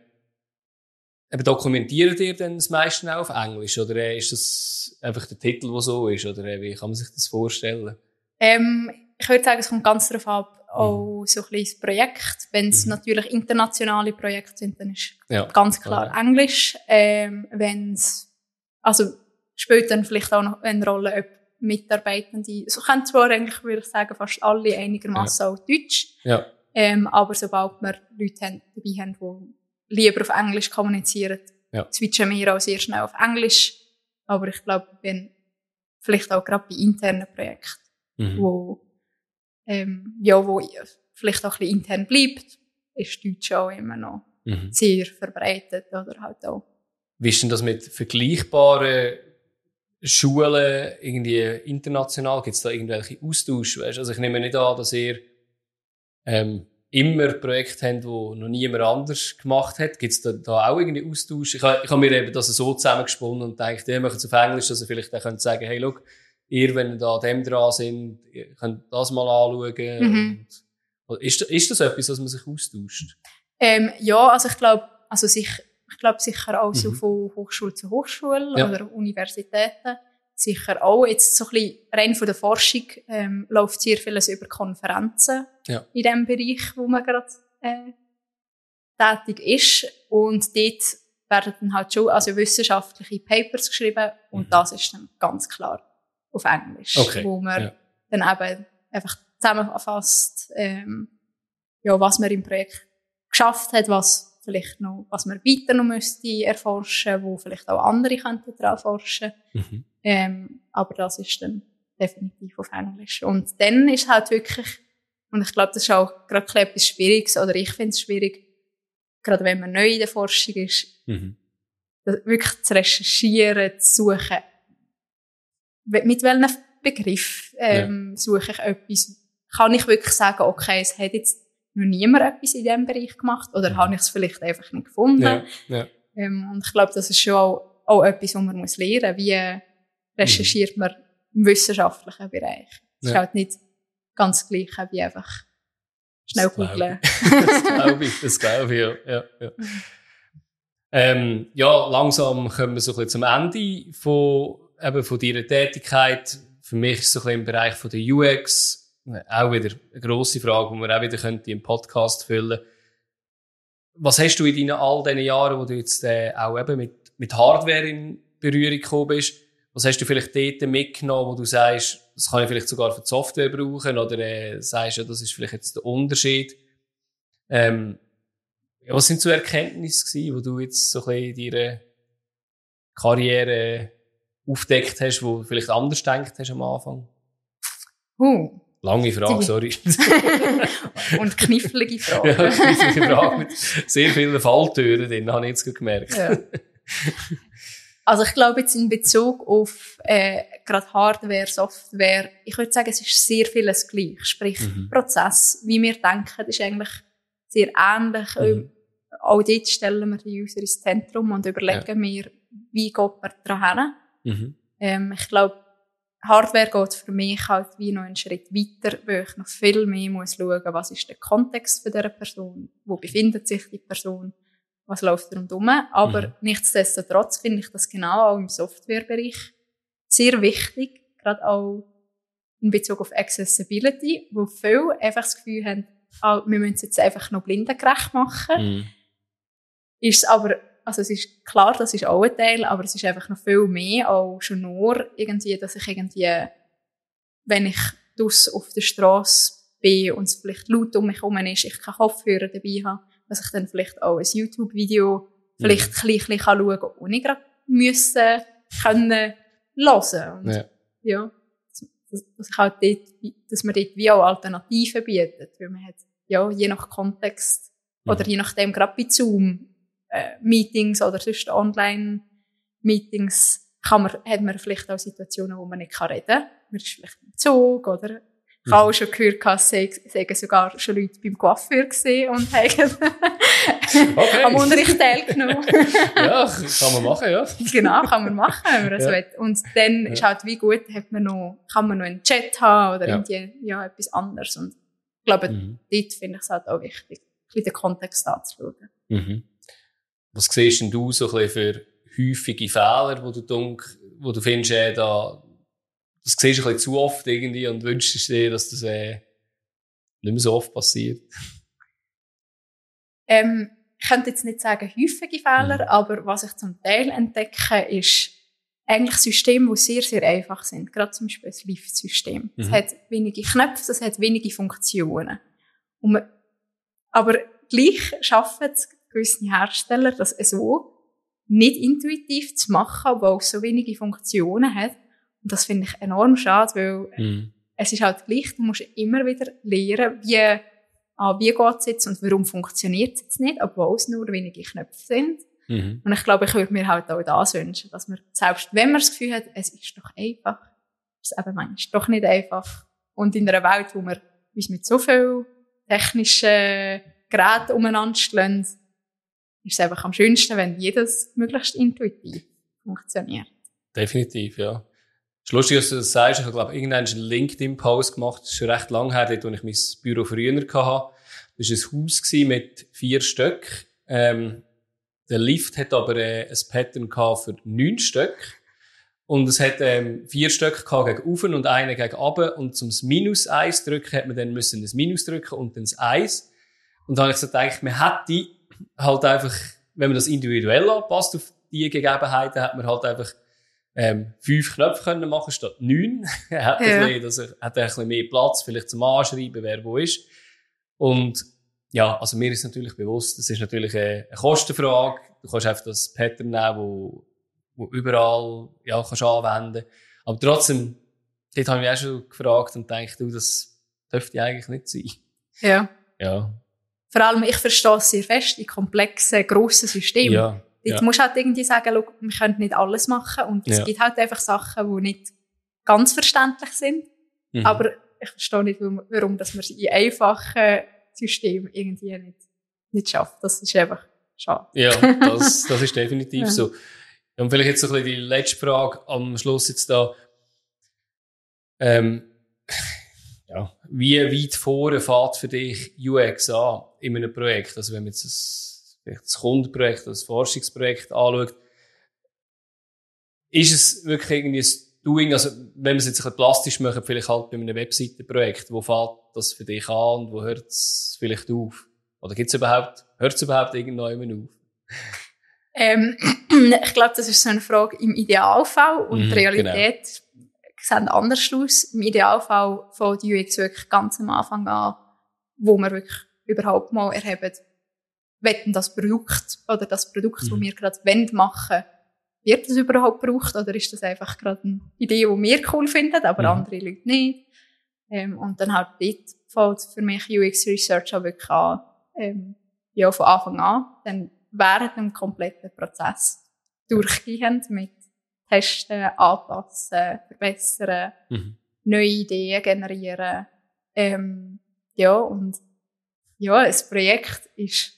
eben dokumentiert ihr denn das meiste auch auf Englisch, oder äh, ist das einfach der Titel, der so ist, oder äh, wie kann man sich das vorstellen? Ähm, ich würde sagen, es kommt ganz darauf ab, auch mhm. so ein bisschen das Projekt. Wenn es mhm. natürlich internationale Projekte sind, dann ist ja. ganz klar okay. Englisch. Ähm, wenn es, also spielt dann vielleicht auch noch eine Rolle, ob Mitarbeitende, so können zwar eigentlich, würde ich sagen, fast alle einigermaßen ja. auch Deutsch. Ja. Ähm, aber sobald wir Leute haben, dabei haben, die lieber auf Englisch kommunizieren, ja. switchen wir auch sehr schnell auf Englisch. Aber ich glaube, wenn vielleicht auch gerade bei internen Projekten, mhm. wo, ähm, ja, wo vielleicht auch ein bisschen intern bleibt, ist Deutsch auch immer noch mhm. sehr verbreitet oder halt auch. Wie ist denn das mit vergleichbaren Schulen irgendwie international? Gibt es da irgendwelche Austausche? Weißt? Also ich nehme nicht an, dass ihr ähm, immer Projekte habt, die noch niemand anders gemacht hat. Gibt es da, da auch irgendwie Austausch? Ich habe ich hab mir eben das so zusammengesponnen und gedacht, ihr macht es auf Englisch, dass ihr vielleicht auch könnt sagen, hey, look, ihr, wenn ihr da an dem dran sind, ihr könnt das mal anschauen. Mhm. Und, ist, ist das etwas, dass man sich austauscht? Ähm, ja, also ich glaube, also sich Ich glaube sicher auch mhm. so von Hochschule zu Hochschule ja. oder Universitäten. Sicher auch. Jetzt so ein bisschen rein von der Forschung ähm, läuft sehr vieles über Konferenzen ja. in dem Bereich, wo man gerade äh, tätig ist. Und dort werden dann halt schon also wissenschaftliche Papers geschrieben und mhm. das ist dann ganz klar auf Englisch, okay. wo man ja. dann eben einfach zusammenfasst, ähm, ja, was man im Projekt geschafft hat, was vielleicht noch, was man weiter noch müsste erforschen, wo vielleicht auch andere könnten daran forschen. Mhm. Ähm, aber das ist dann definitiv auf Englisch. Und dann ist halt wirklich, und ich glaube, das ist auch gerade etwas Schwieriges, oder ich finde es schwierig, gerade wenn man neu in der Forschung ist, mhm. wirklich zu recherchieren, zu suchen, mit welchem Begriff ähm, ja. suche ich etwas. Kann ich wirklich sagen, okay, es hat jetzt noch niemand etwas in diesem Bereich gemacht, oder mhm. habe ich es vielleicht einfach nicht gefunden? Ja. Ja. Ähm, und ich glaube, das ist schon auch, auch etwas, was man muss lernen muss. Wie recherchiert mhm. man im wissenschaftlichen Bereich? Es ja. ist halt nicht ganz gleich wie einfach schnell googeln. Das glaube ich, das glaube ich, ja. ja, ja. Mhm. Ähm, ja, langsam kommen wir so ein bisschen zum Ende von, eben von deiner Tätigkeit. Für mich ist es so ein bisschen im Bereich von der U X auch wieder eine grosse Frage, die wir auch wieder könnte im Podcast füllen. Was hast du in deinen all diesen Jahren, wo du jetzt äh, auch eben mit, mit Hardware in Berührung gekommen bist, was hast du vielleicht dort mitgenommen, wo du sagst, das kann ich vielleicht sogar für die Software brauchen, oder äh, sagst ja, das ist vielleicht jetzt der Unterschied. Ähm, ja, was sind so Erkenntnisse gewesen, die du jetzt so ein bisschen in deiner Karriere aufgedeckt hast, wo du vielleicht anders gedacht hast am Anfang? Uh. Lange Frage, sorry. Und knifflige Frage. Ja, knifflige Frage mit sehr vielen Falltüren drin, habe ich jetzt gemerkt. Ja. Also ich glaube jetzt in Bezug auf äh, gerade Hardware, Software, ich würde sagen, es ist sehr vieles gleich. Sprich, mhm. Prozess, wie wir denken, ist eigentlich sehr ähnlich. Mhm. Auch dort stellen wir die User ins Zentrum und überlegen ja. wir, wie geht man daran hin. Mhm. Ähm, ich glaube, Hardware geht für mich halt wie noch einen Schritt weiter, weil ich noch viel mehr muss schauen, was ist der Kontext von dieser Person, wo befindet sich die Person, was läuft rundherum. Aber mhm. nichtsdestotrotz finde ich das genau auch im Softwarebereich sehr wichtig, gerade auch in Bezug auf Accessibility, wo viele einfach das Gefühl haben, ah, wir müssen es jetzt einfach noch blindengerecht machen. Mhm. Ist aber, also es ist klar, das ist auch ein Teil, aber es ist einfach noch viel mehr, auch schon nur irgendwie, dass ich irgendwie, wenn ich draussen auf der Strasse bin und es vielleicht laut um mich herum ist, ich keinen Kopfhörer dabei habe, dass ich dann vielleicht auch ein YouTube-Video vielleicht ja. ein bisschen schauen kann, ohne gerade müssen, können, hören. Und ja. ja dass, dass, ich halt dort, dass man dort wie auch Alternativen bietet, weil man hat, ja, je nach Kontext, ja. oder je nachdem, gerade bei Zoom, äh, Meetings oder sonst Online-Meetings, kann man, hat man vielleicht auch Situationen, wo man nicht reden kann. Man ist vielleicht im Zug, oder? Ich habe auch schon gehört, dass sagen sogar schon Leute beim Coiffeur gesehen und haben okay. am Unterricht teilgenommen. Ja, kann man machen, ja. Genau, kann man machen, wenn man das ja. will. Und dann ja. ist halt wie gut, hat man noch, kann man noch einen Chat haben oder ja. irgendwie, ja, etwas anderes. Und ich glaube, mhm. dort finde ich es halt auch wichtig, ein bisschen den Kontext anzuschauen. Mhm. Was siehst denn du so ein bisschen für häufige Fehler, wo du, denk, wo du findest, äh, da, das siehst du ein bisschen zu oft irgendwie und wünschst dir, dass das äh, nicht mehr so oft passiert? Ähm, ich könnte jetzt nicht sagen häufige Fehler, mhm. aber was ich zum Teil entdecke, ist eigentlich Systeme, die sehr, sehr einfach sind. Gerade zum Beispiel das Lift-System. Mhm. Es hat wenige Knöpfe, es hat wenige Funktionen. Und man, aber gleich schaffen es gewisse Hersteller, das so nicht intuitiv zu machen, obwohl es so wenige Funktionen hat. Und das finde ich enorm schade, weil mhm. es ist halt gleich, du musst immer wieder lernen, wie, ah, wie geht es jetzt und warum funktioniert es jetzt nicht, obwohl es nur wenige Knöpfe sind. Mhm. Und ich glaube, ich würde mir halt auch das wünschen, dass man, selbst wenn man das Gefühl hat, es ist doch einfach, ist es eben manchmal doch nicht einfach. Und in einer Welt, wo wir uns mit so vielen technischen Geräten umeinander schlagen, ist es einfach am schönsten, wenn jedes möglichst intuitiv funktioniert. Definitiv, ja. Es ist lustig, dass du das sagst. Ich habe, glaube ich, irgendwann einen LinkedIn-Post gemacht. Das ist schon recht lange her, dort, wo ich mein Büro früher hatte. Das war ein Haus mit vier Stöcken. Ähm, der Lift hat aber äh, ein Pattern gehabt für neun Stück. Und es hat ähm, vier Stöcke gehabt gegen oben und einen gegen runter. Und zum Minus eins drücken, hat man dann müssen das Minus drücken und dann das Eins. Und da habe ich so gedacht, man hätte halt einfach, wenn man das individuell anpasst auf die Gegebenheiten, hat man halt einfach ähm, fünf Knöpfe können machen statt neun. Er hat, ja. ein bisschen, dass er, hat er ein bisschen mehr Platz, vielleicht zum Anschreiben, wer wo ist. Und ja, also mir ist natürlich bewusst, das ist natürlich eine, eine Kostenfrage. Du kannst einfach das Pattern nehmen, wo, wo überall ja, kannst anwenden. Aber trotzdem, dort habe ich mich auch schon gefragt und gedacht, du, das dürfte eigentlich nicht sein. Ja. Ja. Vor allem, ich verstehe es sehr fest, die komplexen, grossen Systeme. Ja. Jetzt ja. musst du halt irgendwie sagen, schau, wir können nicht alles machen und es ja. gibt halt einfach Sachen, die nicht ganz verständlich sind. Mhm. Aber ich verstehe nicht, warum dass man es in einfachen Systemen irgendwie nicht, nicht schafft. Das ist einfach schade. Ja, das, das ist definitiv ja. so. Und vielleicht jetzt so ein bisschen die letzte Frage am Schluss jetzt da. Ähm, ja, wie weit vorne fährt für dich U X an in einem Projekt? Also wenn man jetzt das, vielleicht das Kundenprojekt, das Forschungsprojekt anschaut, ist es wirklich irgendwie ein Doing, also wenn wir es jetzt ein bisschen plastisch machen, vielleicht halt bei einem Webseitenprojekt, wo fährt das für dich an und wo hört es vielleicht auf? Oder gibt's überhaupt, hört es überhaupt irgendwann auf? Ähm, ich glaube, das ist so eine Frage im Idealfall und mhm, die Realität genau. sieht anders aus. Im Idealfall fängt die U X wirklich ganz am Anfang an, wo wir wirklich überhaupt mal erheben, wetten das Produkt oder das Produkt, mhm. das wir gerade machen wollen, wird das überhaupt gebraucht oder ist das einfach gerade eine Idee, die wir cool finden, aber mhm. andere Leute nicht? Ähm, und dann halt dort fängt für mich U X Research auch wirklich an, ähm, ja, von Anfang an, dann während dem kompletten Prozess durchgehend mit Testen, Anpassen, Verbessern, mhm. neue Ideen generieren. Ähm, ja, und ja, ein Projekt ist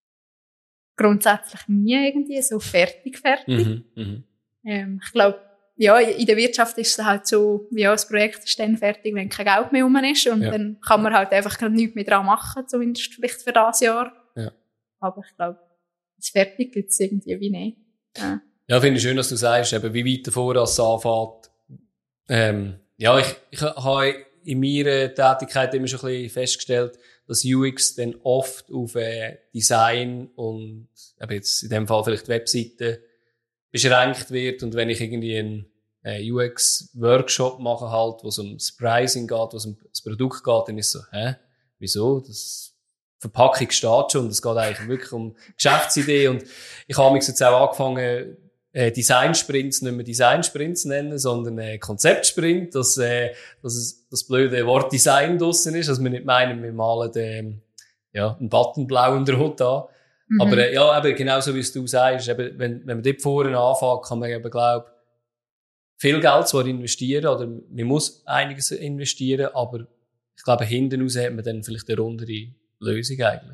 grundsätzlich nie irgendwie so fertig, fertig. Mhm, mh. ähm, ich glaube, ja, in der Wirtschaft ist es halt so, ja, das Projekt ist dann fertig, wenn kein Geld mehr rum ist und ja. dann kann man halt einfach nichts mehr dran machen, zumindest vielleicht für das Jahr. Ja. Aber ich glaube, das fertig gibt es irgendwie wie nicht. Ja, ja finde ich schön, dass du sagst, eben, wie weit davor das anfängt. Ähm, ja, ich, ich habe in meiner Tätigkeit immer schon ein bisschen festgestellt, dass U X dann oft auf äh, Design und eben jetzt in dem Fall vielleicht Webseiten beschränkt wird. Und wenn ich irgendwie einen äh, U X-Workshop mache, halt, wo es um das Pricing geht, wo es um das Produkt geht, dann ist so, hä? Wieso? Das Verpackung steht schon und es geht eigentlich wirklich um Geschäftsidee. Und ich habe mich jetzt auch angefangen, äh, Design-Sprints nicht mehr Design-Sprints nennen, sondern äh, Konzept-Sprint, dass, äh, dass es, das blöde Wort Design draussen ist, dass wir nicht meinen, wir malen den, ja, einen Button blau unter der Haut an. Mhm. Aber äh, ja, eben, genauso wie es du sagst, eben, wenn, wenn man dort vorne anfängt, kann man eben, glaub, viel Geld zwar investieren, oder man muss einiges investieren, aber ich glaube, hinten raus hat man dann vielleicht eine rundere Lösung eigentlich.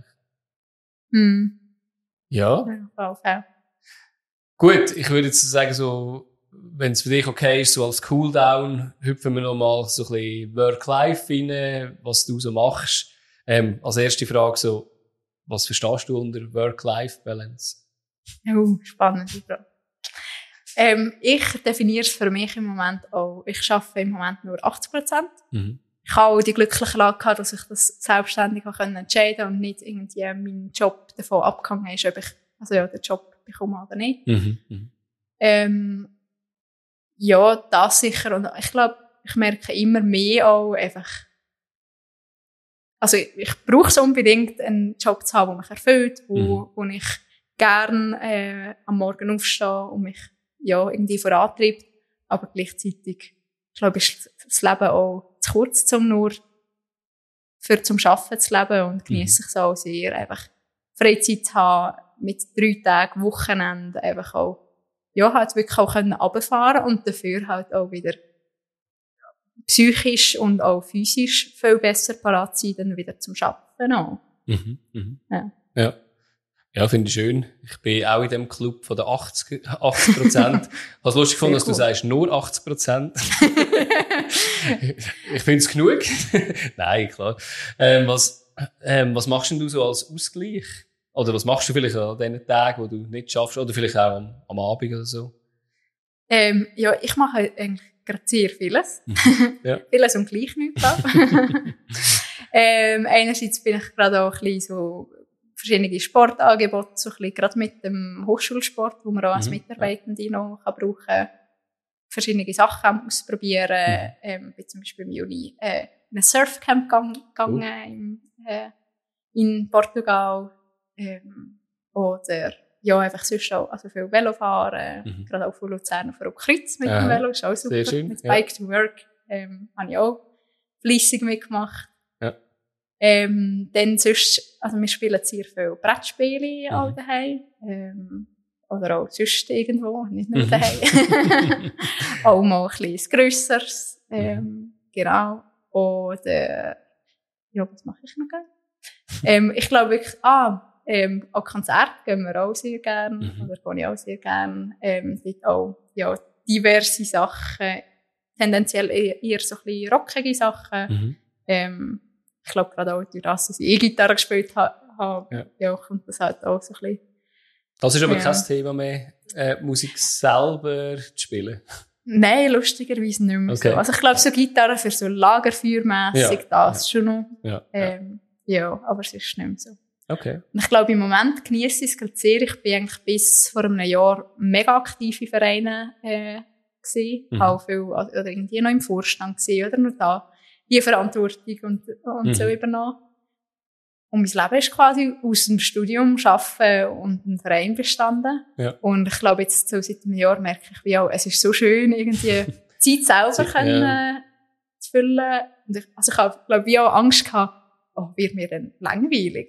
Mhm. Ja. Ja, okay. Gut, ich würde jetzt sagen, so, wenn es für dich okay ist, so als Cooldown, hüpfen wir nochmal so ein bisschen Work-Life rein, was du so machst. Ähm, als erste Frage so, was verstehst du unter Work-Life-Balance? Oh, spannende Frage. Ähm, ich definiere es für mich im Moment auch, ich arbeite im Moment nur achtzig Prozent. Mhm. Ich habe auch die glückliche Lage gehabt, dass ich das selbstständig entscheiden konnte und nicht irgendwie mein Job davon abgehangen ist, ob ich also ja, den Job bekomme oder nicht. Mhm. Mhm. Ähm, ja, das sicher. Und ich glaube, ich merke immer mehr auch einfach, also ich, ich brauche es unbedingt, einen Job zu haben, der mich erfüllt, wo, mhm. wo ich gerne äh, am Morgen aufstehe und mich ja, irgendwie vorantreibt. Aber gleichzeitig, ich glaube, ist das Leben auch zu kurz, um nur für zum Arbeiten zu leben und genieße ich es auch sehr, einfach Freizeit zu haben, mit drei Tagen Wochenende einfach auch, ja, halt wirklich auch können runterfahren und dafür halt auch wieder psychisch und auch physisch viel besser parat sein, dann wieder zum Arbeiten auch. Mhm, mhm. Ja. Ja. Ja, finde ich schön. Ich bin auch in dem Club von den achtzig Prozent. Ich habe es lustig gefunden, dass cool. du sagst, nur achtzig Prozent. Ich finde es genug. Nein, klar. Ähm, was, ähm, was machst denn du so als Ausgleich? Oder was machst du vielleicht an den Tagen, wo du nicht schaffst? Oder vielleicht auch am, am Abend oder so? Ähm, ja, ich mache eigentlich gerade sehr vieles. Ja. Vieles und gleich nichts. ähm, einerseits bin ich gerade auch ein bisschen so verschiedene Sportangebote, so ein bisschen gerade mit dem Hochschulsport, wo man auch als Mitarbeitende noch brauchen kann. verschiedene Sachen ausprobieren. Mhm. Ähm, bin zum Beispiel im Juli äh, in ein Surfcamp gegangen uh. in, äh, in Portugal. Ähm, oder ja, einfach sonst auch also viel Velo fahren. Mhm. Gerade auch von Luzern auf Kreuz mit Aha. dem Velo. Ist auch super. Sehr schön. Mit Bike ja. to Work ähm, habe ich auch fleissig mitgemacht. Ja. Ähm, dann sonst, also wir spielen sehr viel Brettspiele mhm. auch daheim. Ähm, oder auch sonst irgendwo, nicht nur daheim. Auch mal ein bisschen grösseres. Ähm, mhm. Genau. Oder, ja, was mache ich noch gerne? ähm, ich glaube wirklich, ah, ähm, an Konzerte gehen wir auch sehr gerne. Mhm. Oder gehe ich auch sehr gerne. Ähm, dort auch, ja, diverse Sachen. Tendenziell eher, eher so ein bisschen rockige Sachen. Mhm. Ähm, ich glaube gerade auch durch das, dass ich E-Gitarre gespielt habe, ha, ja. ja, kommt das halt auch so ein bisschen. Das ist aber ja. kein Thema mehr, äh, Musik selber zu spielen? Nein, lustigerweise nicht mehr okay. so. Also ich glaube, so Gitarre für so Lagerfeuermässig, ja. das ja. schon noch. Ja. Ähm, ja, aber es ist nicht mehr so. Okay. Und ich glaube, im Moment genieße ich es gerade sehr. Ich bin eigentlich bis vor einem Jahr mega aktiv in Vereinen äh, gewesen. Mhm. Auch viel, oder irgendwie noch im Vorstand gewesen, oder noch da. Die Verantwortung und, und mhm. so übernommen. Und mein Leben ist quasi aus dem Studium, Arbeiten und einem Verein bestanden. Ja. Und ich glaube, jetzt so seit einem Jahr merke ich, wie auch, es ist so schön, irgendwie Zeit selber können, ja. zu füllen. Und ich, also ich habe, glaube ich, auch Angst gehabt, oh, wird mir dann langweilig.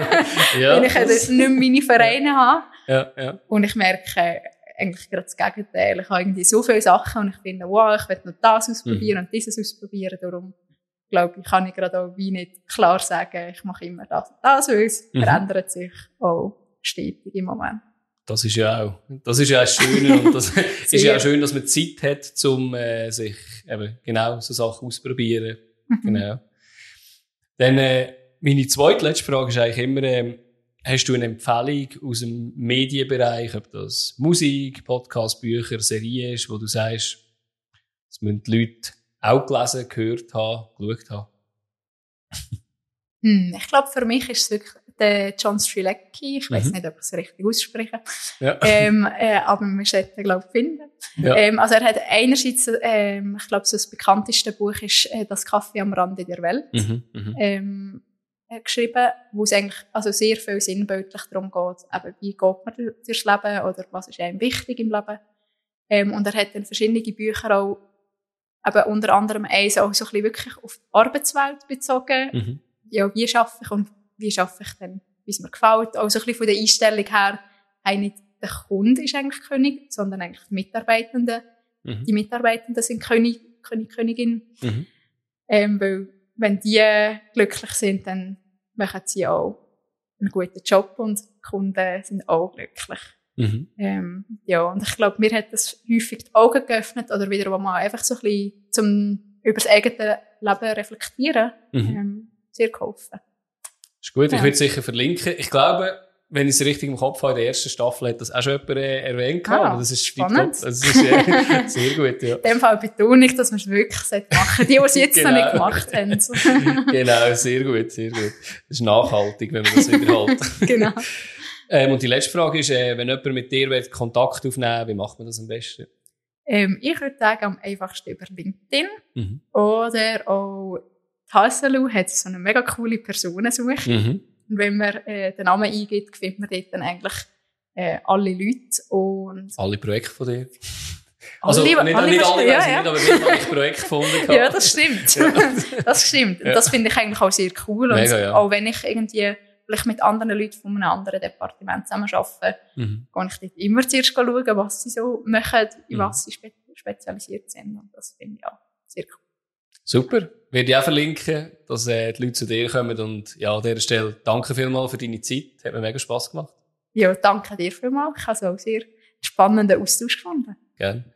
ja, wenn ich jetzt nicht mehr meine Vereine ja. habe. Ja, ja. Und ich merke eigentlich gerade das Gegenteil. Ich habe irgendwie so viele Sachen und ich finde, wow, ich will noch das ausprobieren mhm. und dieses ausprobieren. Darum glaube ich, kann ich gerade auch wie nicht klar sagen, ich mache immer das und das, weil es mhm. verändert sich auch stetig im Moment. Das ist ja auch, das ist ja auch schön und das ist ja auch schön, dass man Zeit hat, um äh, sich eben genau so Sachen auszuprobieren. Mhm. Genau. Dann äh, meine zweitletzte Frage ist eigentlich immer, äh, hast du eine Empfehlung aus dem Medienbereich, ob das Musik, Podcast, Bücher, Serien ist, wo du sagst, das müssen die Leute auch gelesen, gehört haben, geschaut haben? hm, ich glaube, für mich ist es wirklich der John Strilecki. Ich weiss mhm. nicht, ob ich es richtig ausspreche. Ja. Ähm, äh, aber wir sollten, glaube ich, finden. Ja. Ähm, also er hat einerseits, ähm, ich glaube, so das bekannteste Buch ist äh, «Das Kaffee am Rande der Welt» mhm. Mhm. Ähm, äh, geschrieben, wo es eigentlich also sehr viel sinnbildlich darum geht, eben, wie geht man durchs Leben oder was ist einem wichtig im Leben. Ähm, und er hat dann verschiedene Bücher auch eben unter anderem eins auch so ein bisschen wirklich auf die Arbeitswelt bezogen. Mhm. Ja, wie schaffe ich und wie schaffe ich denn, wie es mir gefällt. Auch so ein bisschen von der Einstellung her, hey, nicht der Kunde ist eigentlich König, sondern eigentlich die Mitarbeitenden. Mhm. Die Mitarbeitenden sind König, König, Königin. Mhm. Ähm, weil, wenn die glücklich sind, dann machen sie auch einen guten Job und die Kunden sind auch glücklich. Mhm. Ähm, ja, und ich glaube, mir hat das häufig die Augen geöffnet oder wiederum mal einfach so ein bisschen zum über das eigene Leben reflektieren, mhm. ähm, sehr geholfen. Ist gut, ja. Ich würde es sicher verlinken. Ich glaube, wenn ich es richtig im Kopf habe, in der ersten Staffel hat das auch schon jemand äh, erwähnt. Ah, das ist spannend. Das ist äh, sehr gut, ja. In dem Fall betone ich, dass wir es wirklich machen. Die, die es jetzt genau. noch nicht gemacht haben. Genau, sehr gut, sehr gut. Das ist nachhaltig, wenn man das wiederholt. Genau. Ähm, und die letzte Frage ist, äh, wenn jemand mit dir will, Kontakt aufnehmen will, wie macht man das am besten? Ähm, ich würde sagen, am einfachsten über LinkedIn. Mhm. Oder auch Hasselou hat so eine mega coole Personensuche. Mhm. Und wenn man äh, den Namen eingibt, findet man dort dann eigentlich äh, alle Leute. Und alle Projekte von dir? Also alle, nicht alle, nicht alle, ja, weiss ja. nicht, aber nicht alle Projekte gefunden. Ja, das stimmt. Ja. Das stimmt. Und ja. das finde ich eigentlich auch sehr cool. Und Mega, ja. auch wenn ich irgendwie vielleicht mit anderen Leuten von einem anderen Departement zusammen arbeite, mhm. gehe ich dort immer zuerst schauen, was sie so machen, in was mhm. sie spe- spezialisiert sind. Und das finde ich auch sehr cool. Super. Werde ich auch verlinken, dass äh, die Leute zu dir kommen. Und ja, an dieser Stelle danke vielmals für deine Zeit. Hat mir mega Spass gemacht. Ja, danke dir vielmals. Ich habe es auch sehr spannenden Austausch gefunden. Gerne.